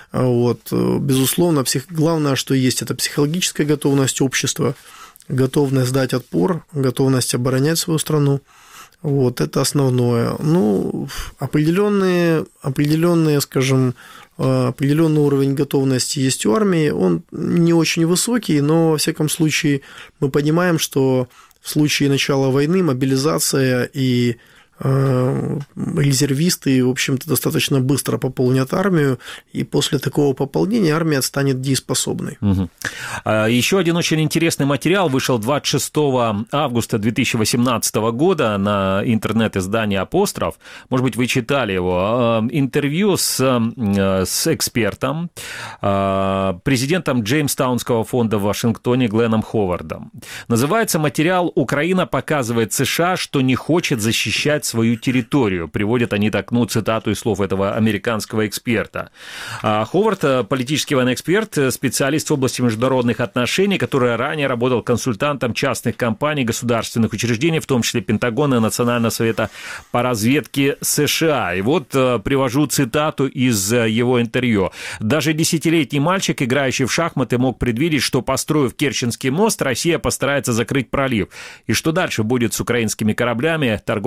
Безусловно, главное, что есть, это психологическая готовность общества, готовность дать отпор, готовность оборонять свою страну. Это основное. Определенный, скажем, определенный уровень готовности есть у армии. Он не очень высокий, но, во всяком случае, мы понимаем, что в случае начала войны мобилизация и резервисты, в общем-то, достаточно быстро пополнят армию, и после такого пополнения армия станет дееспособной. Угу. Еще один очень интересный материал вышел 26 августа 2018 года на интернет-издании «Апостроф». Может быть, вы читали его. Интервью с экспертом, президентом Джеймстаунского фонда в Вашингтоне Гленном Ховардом. Называется материал «Украина показывает США, что не хочет защищать свою территорию». Приводят они так, цитату из слов этого американского эксперта. Ховард – политический военный эксперт, специалист в области международных отношений, который ранее работал консультантом частных компаний, государственных учреждений, в том числе Пентагона и Национального совета по разведке США. И привожу цитату из его интервью. «Даже 10-летний мальчик, играющий в шахматы, мог предвидеть, что, построив Керченский мост, Россия постарается закрыть пролив. И что дальше будет с украинскими кораблями, торговлей через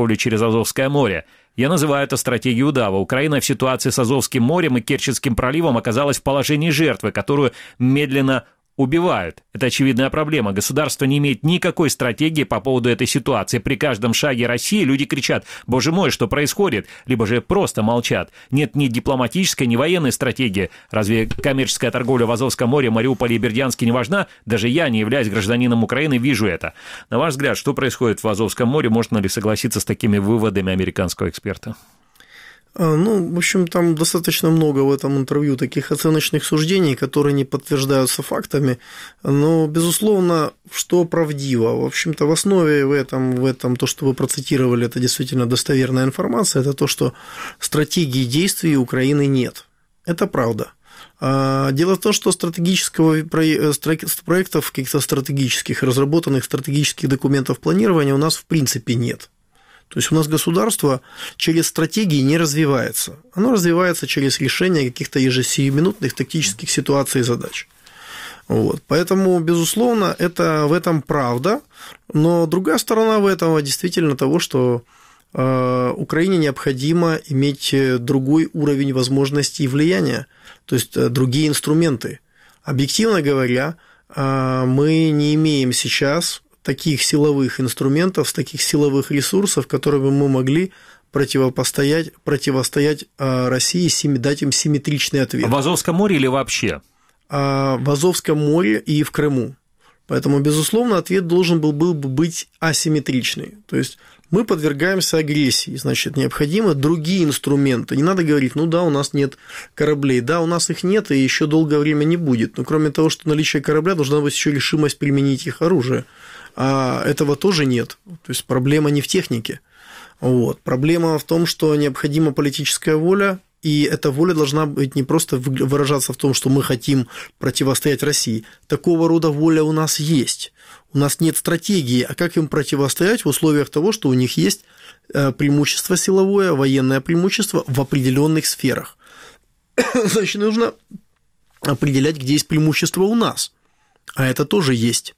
Азовское море. Я называю это стратегией удава. Украина в ситуации с Азовским морем и Керченским проливом оказалась в положении жертвы, которую медленно убивают. Это очевидная проблема. Государство не имеет никакой стратегии по поводу этой ситуации. При каждом шаге России люди кричат: «Боже мой, что происходит?» Либо же просто молчат. Нет ни дипломатической, ни военной стратегии. Разве коммерческая торговля в Азовском море, Мариуполе и Бердянске не важна? Даже я, не являясь гражданином Украины, вижу это. На ваш взгляд, что происходит в Азовском море? Можно ли согласиться с такими выводами американского эксперта? Ну, в общем, там достаточно много в этом интервью таких оценочных суждений, которые не подтверждаются фактами, но, безусловно, что правдиво. В общем-то, в основе в этом то, что вы процитировали, это действительно достоверная информация, это то, что стратегии действий Украины нет. Это правда. Дело в том, что проектов каких-то стратегических, разработанных стратегических документов планирования у нас в принципе нет. То есть у нас государство через стратегии не развивается. Оно развивается через решение каких-то ежесиюминутных тактических ситуаций и задач. Вот. Поэтому, безусловно, в этом правда. Но другая сторона в этом действительно того, что Украине необходимо иметь другой уровень возможностей и влияния, то есть другие инструменты. Объективно говоря, мы не имеем сейчас таких силовых инструментов, таких силовых ресурсов, которыми мы могли противостоять России, дать им симметричный ответ. В Азовском море или вообще? В Азовском море и в Крыму. Поэтому, безусловно, ответ должен был бы быть асимметричный. То есть мы подвергаемся агрессии, значит, необходимы другие инструменты. Не надо говорить: ну да, у нас нет кораблей, да, у нас их нет и еще долгое время не будет. Но кроме того, что наличие корабля, должна быть еще решимость применить их оружие. А этого тоже нет. То есть проблема не в технике. Вот. Проблема в том, что необходима политическая воля, и эта воля должна быть не просто выражаться в том, что мы хотим противостоять России. Такого рода воля у нас есть. У нас нет стратегии, а как им противостоять в условиях того, что у них есть преимущество силовое, военное преимущество в определенных сферах. Значит, нужно определять, где есть преимущество у нас. А это тоже есть.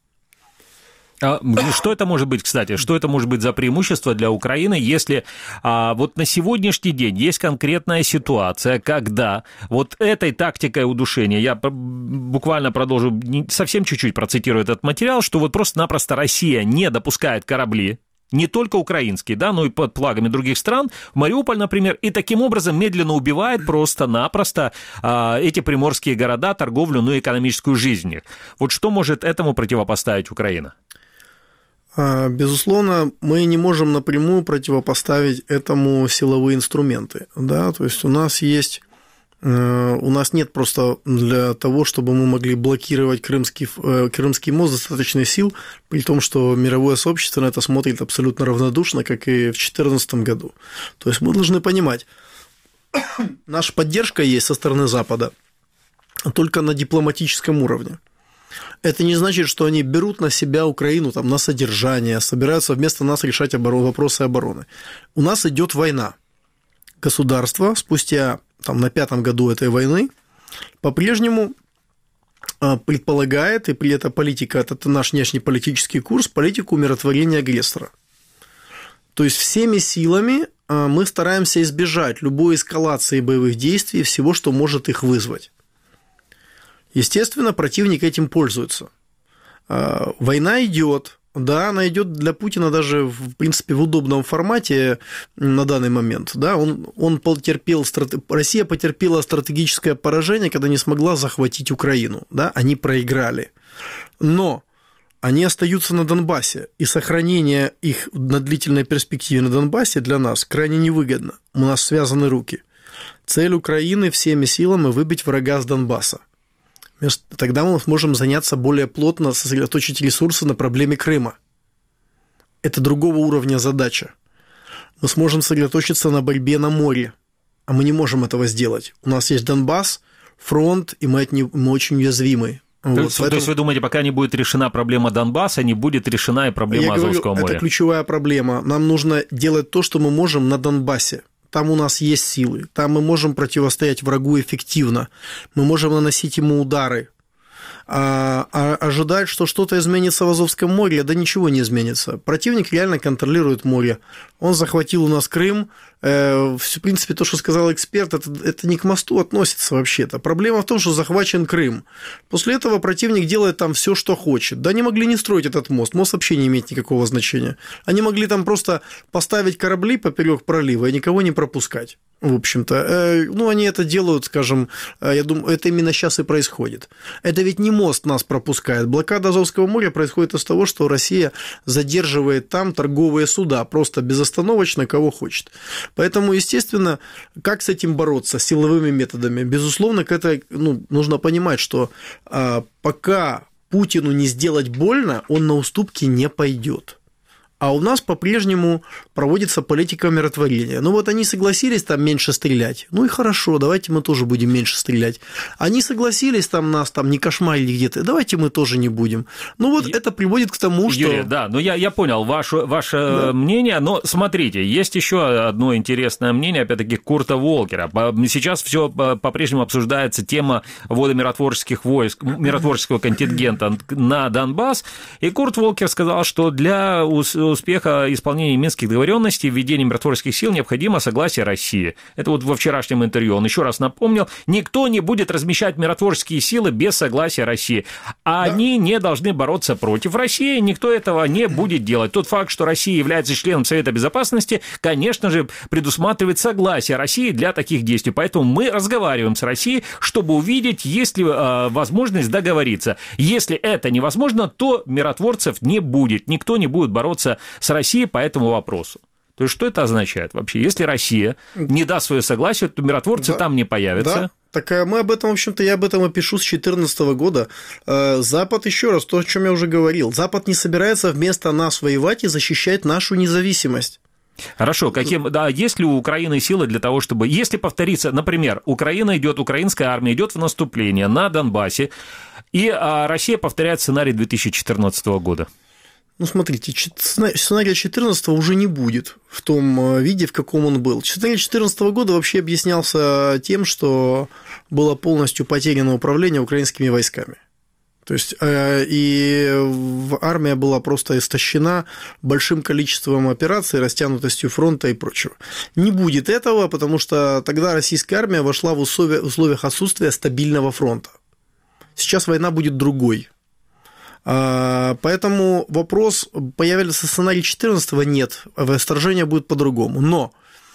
Что это может быть, кстати, что это может быть за преимущество для Украины, если вот на сегодняшний день есть конкретная ситуация, когда вот этой тактикой удушения, я буквально продолжу, совсем чуть-чуть процитирую этот материал, что вот просто-напросто Россия не допускает корабли, не только украинские, да, но и под флагами других стран, в Мариуполь, например, и таким образом медленно убивает просто-напросто эти приморские города, торговлю, ну и экономическую жизнь. Вот что может этому противопоставить Украина? Безусловно, мы не можем напрямую противопоставить этому силовые инструменты. Да? То есть у нас нет просто для того, чтобы мы могли блокировать Крымский мост, достаточно сил, при том, что мировое сообщество на это смотрит абсолютно равнодушно, как и в 2014 году. То есть мы должны понимать, наша поддержка есть со стороны Запада только на дипломатическом уровне. Это не значит, что они берут на себя Украину там, на содержание, собираются вместо нас решать вопросы обороны. У нас идет война. Государство спустя там, на 5-м году этой войны по-прежнему предполагает, и при этом политика, это наш внешнеполитический курс, политику умиротворения агрессора. То есть всеми силами мы стараемся избежать любой эскалации боевых действий, всего, что может их вызвать. Естественно, противник этим пользуется. Война идет, да, она идет для Путина даже, в принципе, в удобном формате на данный момент. Да, Россия потерпела стратегическое поражение, когда не смогла захватить Украину. Да, они проиграли. Но они остаются на Донбассе, и сохранение их на длительной перспективе на Донбассе для нас крайне невыгодно. У нас связаны руки. Цель Украины всеми силами выбить врага с Донбасса. Тогда мы сможем заняться более плотно, сосредоточить ресурсы на проблеме Крыма. Это другого уровня задача. Мы сможем сосредоточиться на борьбе на море, а мы не можем этого сделать. У нас есть Донбасс, фронт, и мы очень уязвимы. То есть вы думаете, пока не будет решена проблема Донбасса, не будет решена и проблема Азовского моря? Это ключевая проблема. Нам нужно делать то, что мы можем на Донбассе. Там у нас есть силы, там мы можем противостоять врагу эффективно, мы можем наносить ему удары. ожидать, что что-то изменится в Азовском море, да ничего не изменится. Противник реально контролирует море. Он захватил у нас Крым. В принципе, то, что сказал эксперт, это не к мосту относится вообще-то. Проблема в том, что захвачен Крым. После этого противник делает там все, что хочет. Да, они могли не строить этот мост. Мост вообще не имеет никакого значения. Они могли там просто поставить корабли поперек пролива и никого не пропускать. В общем-то, ну, они это делают, скажем, я думаю, это именно сейчас и происходит. Это ведь не мост нас пропускает. Блокада Азовского моря происходит из того, что Россия задерживает там торговые суда, просто безостановочно, кого хочет. Поэтому, естественно, как с этим бороться? Силовыми методами. Безусловно, нужно понимать, что пока Путину не сделать больно, он на уступки не пойдет. А у нас по-прежнему проводится политика умиротворения. Ну вот они согласились там меньше стрелять. Ну и хорошо, давайте мы тоже будем меньше стрелять. Они согласились там нас там не кошмарили где-то, давайте мы тоже не будем. Ну вот это приводит к тому, что... Юрий, да, ну я понял ваше мнение, но смотрите, есть еще одно интересное мнение, опять-таки, Курта Волкера. Сейчас все по-прежнему обсуждается тема ввода миротворческих войск, миротворческого контингента на Донбасс, и Курт Волкер сказал, что для успеха исполнения Минских договоренностей, введения миротворческих сил необходимо согласие России. Это вот во вчерашнем интервью он еще раз напомнил, никто не будет размещать миротворческие силы без согласия России. Они не должны бороться против России, никто этого не будет делать. Тот факт, что Россия является членом Совета Безопасности, конечно же, предусматривает согласие России для таких действий. Поэтому мы разговариваем с Россией, чтобы увидеть, есть ли возможность договориться. Если это невозможно, то миротворцев не будет. Никто не будет бороться с Россией по этому вопросу. То есть, что это означает вообще? Если Россия не даст свое согласие, то миротворцы там не появятся. Да. Так мы об этом, в общем-то, я об этом и пишу с 2014 года. Запад, еще раз, то, о чем я уже говорил, Запад не собирается вместо нас воевать и защищать нашу независимость. Хорошо, есть ли у Украины силы для того, чтобы, если повторится, например, украинская армия идет в наступление на Донбассе, и Россия повторяет сценарий 2014 года? Ну, смотрите, сценария 2014 уже не будет в том виде, в каком он был. Сценарий 2014 года вообще объяснялся тем, что было полностью потеряно управление украинскими войсками. То есть, и армия была просто истощена большим количеством операций, растянутостью фронта и прочего. Не будет этого, потому что тогда российская армия вошла в условиях отсутствия стабильного фронта. Сейчас война будет другой. Поэтому вопрос, появится сценарий 14-го, нет, вторжение будет по-другому. Но,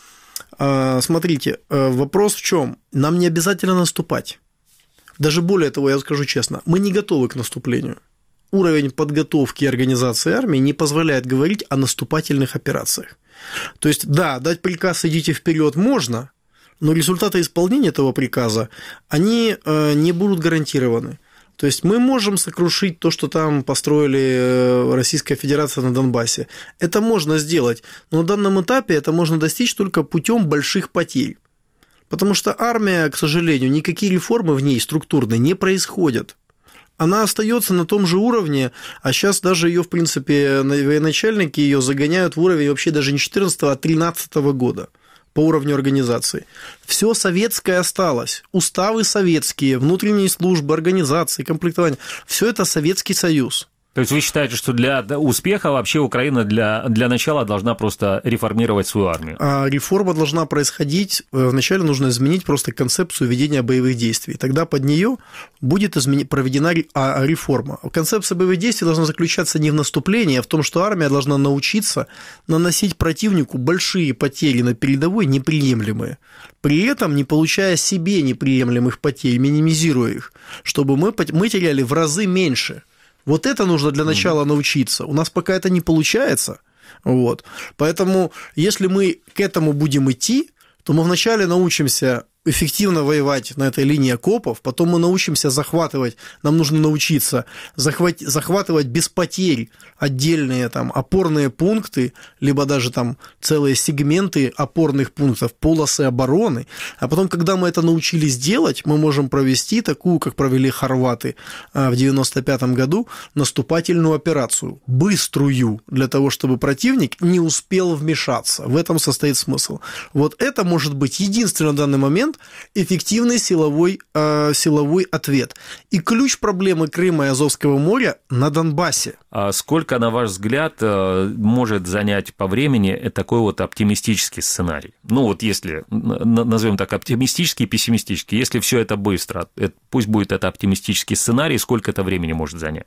смотрите, вопрос в чем? Нам не обязательно наступать. Даже более того, я скажу честно, мы не готовы к наступлению. Уровень подготовки и организации армии не позволяет говорить о наступательных операциях. То есть, да, дать приказ «идите вперед» можно, но результаты исполнения этого приказа, они не будут гарантированы. То есть мы можем сокрушить то, что там построили Российская Федерация на Донбассе. Это можно сделать, но на данном этапе это можно достичь только путем больших потерь. Потому что армия, к сожалению, никакие реформы в ней структурные не происходят. Она остается на том же уровне, а сейчас даже ее, в принципе, военачальники ее загоняют в уровень вообще даже не 14, а 13 года. По уровню организации. Все советское осталось. Уставы советские, внутренние службы, организации, комплектование. Все это Советский Союз. То есть вы считаете, что для успеха вообще Украина для начала должна просто реформировать свою армию? Реформа должна происходить. Вначале нужно изменить просто концепцию ведения боевых действий. Тогда под нее будет проведена реформа. Концепция боевых действий должна заключаться не в наступлении, а в том, что армия должна научиться наносить противнику большие потери на передовой, неприемлемые. При этом не получая себе неприемлемых потерь, минимизируя их, чтобы мы теряли в разы меньше. Вот это нужно для начала научиться. У нас пока это не получается. Вот. Поэтому, если мы к этому будем идти, то мы вначале научимся эффективно воевать на этой линии окопов, потом мы научимся захватывать, нам нужно научиться захватывать без потерь отдельные там опорные пункты, либо даже там целые сегменты опорных пунктов, полосы обороны, а потом, когда мы это научились делать, мы можем провести такую, как провели хорваты в 1995 году, наступательную операцию, быструю, для того, чтобы противник не успел вмешаться. В этом состоит смысл. Вот это может быть единственный на данный момент инструмент, эффективный силовой ответ. И ключ проблемы Крыма и Азовского моря на Донбассе. А сколько, на ваш взгляд, может занять по времени такой вот оптимистический сценарий? Ну вот если, назовем так, оптимистический и пессимистический, если все это быстро, пусть будет это оптимистический сценарий, сколько это времени может занять?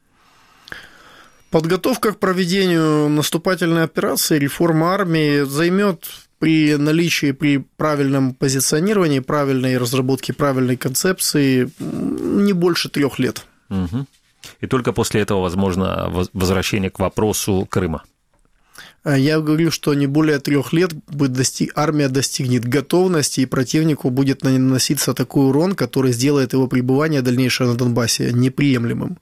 Подготовка к проведению наступательной операции, реформа армии займет при наличии, при правильном позиционировании, правильной разработке правильной концепции не больше 3 лет. Угу. И только после этого возможно возвращение к вопросу Крыма. Я говорю, что не более 3 лет армия достигнет готовности, и противнику будет наноситься такой урон, который сделает его пребывание дальнейшее на Донбассе неприемлемым.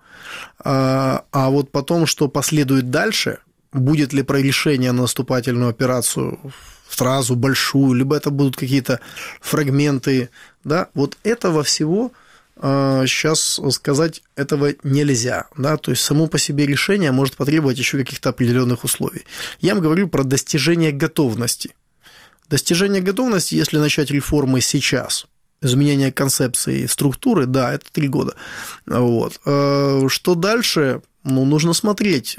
А вот потом, что последует дальше, будет ли решение на наступательную операцию сразу большую, либо это будут какие-то фрагменты, да, вот этого всего сейчас сказать этого нельзя, да, то есть само по себе решение может потребовать еще каких-то определенных условий. Я вам говорю про достижение готовности. Достижение готовности, если начать реформы сейчас, изменение концепции структуры, да, это 3 года. Вот. Что дальше? Ну, нужно смотреть.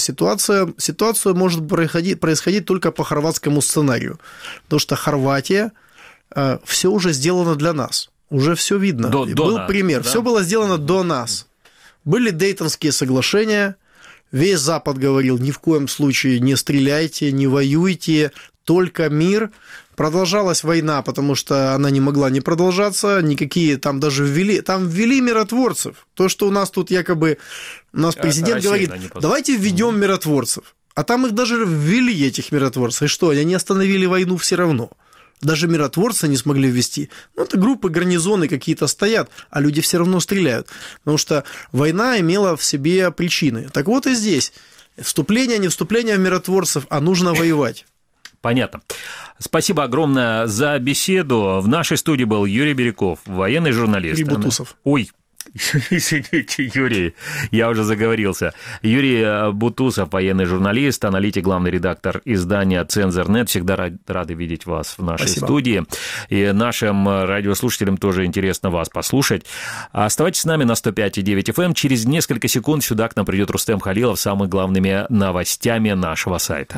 Ситуация может происходить только по хорватскому сценарию, потому что Хорватия, все уже сделано для нас. Уже все видно. Был пример. Да? Все было сделано до нас. Были Дейтонские соглашения. Весь Запад говорил: ни в коем случае не стреляйте, не воюйте, только мир. Продолжалась война, потому что она не могла не продолжаться. Никакие там даже ввели миротворцев. То, что у нас тут якобы... У нас президент говорит: давайте введем миротворцев. А там их даже ввели, этих миротворцев. И что, они остановили войну все равно. Даже миротворцы не смогли ввести. Ну, это группы, гарнизоны какие-то стоят, а люди все равно стреляют. Потому что война имела в себе причины. Так вот и здесь. Вступление, не вступление в миротворцев, а нужно воевать. Понятно. Спасибо огромное за беседу. В нашей студии был Юрий Бирюков, военный журналист. Юрий Бутусов. Ой, извините, Юрий, я уже заговорился. Юрий Бутусов, военный журналист, аналитик, главный редактор издания «Цензор.нет». Всегда рады видеть вас в нашей студии. И нашим радиослушателям тоже интересно вас послушать. Оставайтесь с нами на 105,9 FM. Через несколько секунд сюда к нам придет Рустем Халилов с самыми главными новостями нашего сайта.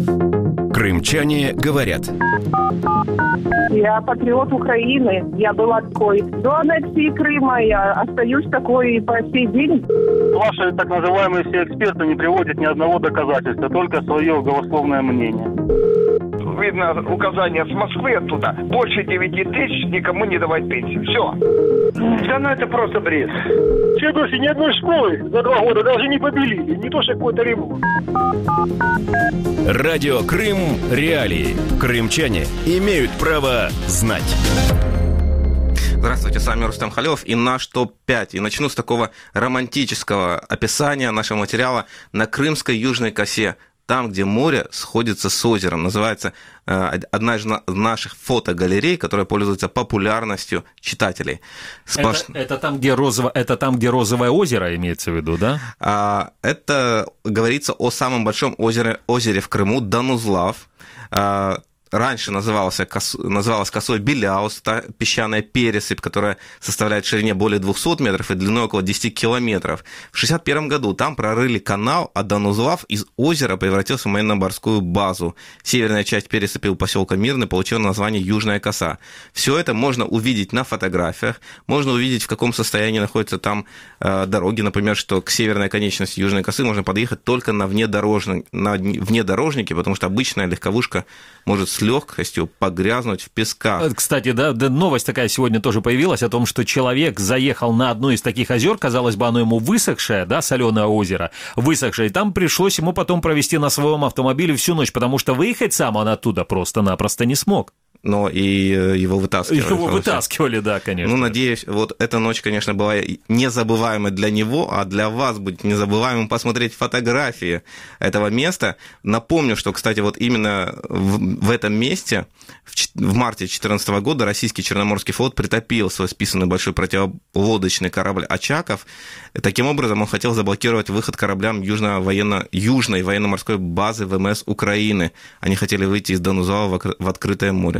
Крымчане говорят. Я патриот Украины. Я была такой до аннексии Крыма. Я остаюсь такой и по сей день. Ваши так называемые все эксперты не приводят ни одного доказательства, только свое голословное мнение. Видно указание с Москвы оттуда. Больше 9 тысяч никому не давать пенсию. Все. Да ну это просто бред. Все дочь ни одной школы за 2 года даже не побелили. Не то, что какой-то ремонт. Радио Крым Реалии. Крымчане имеют право знать. Здравствуйте, с вами Рустем Халилов и наш ТОП-5. И начну с такого романтического описания нашего материала на Крымской южной косе. Там, где море сходится с озером. Называется одна из наших фотогалерей, которая пользуется популярностью читателей. Это там, где розовое озеро, имеется в виду, да? Это говорится о самом большом озере в Крыму, Данузлав. Раньше называлась косой Беляус, та песчаная пересыпь, которая составляет в ширине более 200 метров и длиной около 10 километров. В 1961 году там прорыли канал, а Данузлав из озера превратился в военно-морскую базу. Северная часть пересыпи у поселка Мирный получила название Южная коса. Все это можно увидеть на фотографиях, можно увидеть, в каком состоянии находятся там дороги. Например, что к северной конечности Южной косы можно подъехать только на внедорожнике, потому что обычная легковушка может с легкостью погрязнуть в песках. Кстати, да, новость такая сегодня тоже появилась о том, что человек заехал на одно из таких озер, казалось бы, оно ему высохшее, да, соленое озеро, высохшее, и там пришлось ему потом провести на своем автомобиле всю ночь, потому что выехать сам он оттуда просто-напросто не смог. Но и его вытаскивали. Да, конечно. Ну, надеюсь, вот эта ночь, конечно, была незабываемой для него, а для вас будет незабываемым посмотреть фотографии этого места. Напомню, что, кстати, вот именно в этом месте в марте 2014 года российский Черноморский флот притопил свой списанный большой противолодочный корабль «Очаков». Таким образом, он хотел заблокировать выход кораблям Южной военно-морской базы ВМС Украины. Они хотели выйти из Данузлава в открытое море.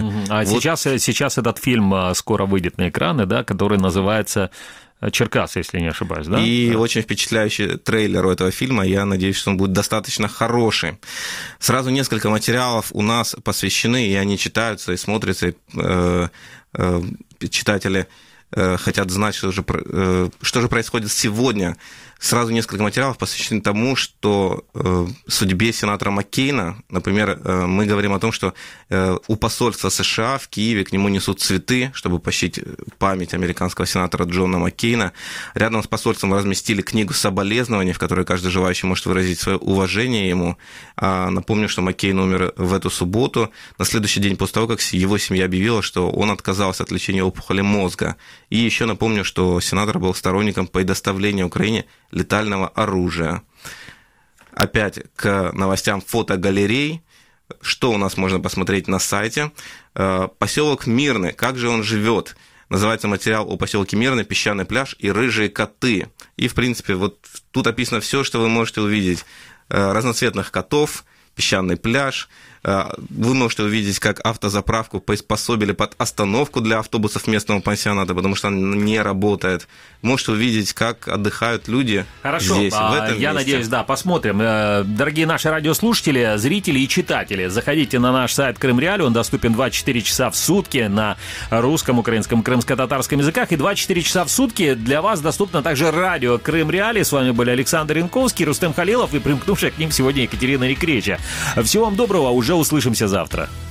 А вот. Сейчас этот фильм скоро выйдет на экраны, да, который называется «Черкассы», если не ошибаюсь, да? И очень впечатляющий трейлер у этого фильма. Я надеюсь, что он будет достаточно хороший. Сразу несколько материалов у нас посвящены, и они читаются и смотрятся, и читатели хотят знать, что же происходит сегодня. Сразу несколько материалов посвящены тому, что судьбе сенатора Маккейна, например, мы говорим о том, что у посольства США в Киеве к нему несут цветы, чтобы почтить память американского сенатора Джона Маккейна. Рядом с посольством разместили книгу соболезнований, в которой каждый желающий может выразить свое уважение ему. Напомню, что Маккейн умер в эту субботу, на следующий день после того, как его семья объявила, что он отказался от лечения опухоли мозга. И еще напомню, что сенатор был сторонником предоставления Украине летального оружия. Опять к новостям фотогалерей. Что у нас можно посмотреть на сайте? Поселок Мирный. Как же он живет? Называется материал о поселке Мирный, песчаный пляж и рыжие коты. И, в принципе, вот тут описано все, что вы можете увидеть. Разноцветных котов, песчаный пляж. Вы можете увидеть, как автозаправку приспособили под остановку для автобусов местного пансионата, потому что она не работает. Можете увидеть, как отдыхают люди здесь, в этом месте. Я надеюсь, да, посмотрим. Дорогие наши радиослушатели, зрители и читатели, заходите на наш сайт Крым Реалии, он доступен 24 часа в сутки на русском, украинском, крымско-татарском языках, и 24 часа в сутки для вас доступно также радио Крым Реалии. С вами были Александр Янковский, Рустем Халилов и примкнувшая к ним сегодня Екатерина Рекреча. Всего вам доброго, уже услышимся завтра.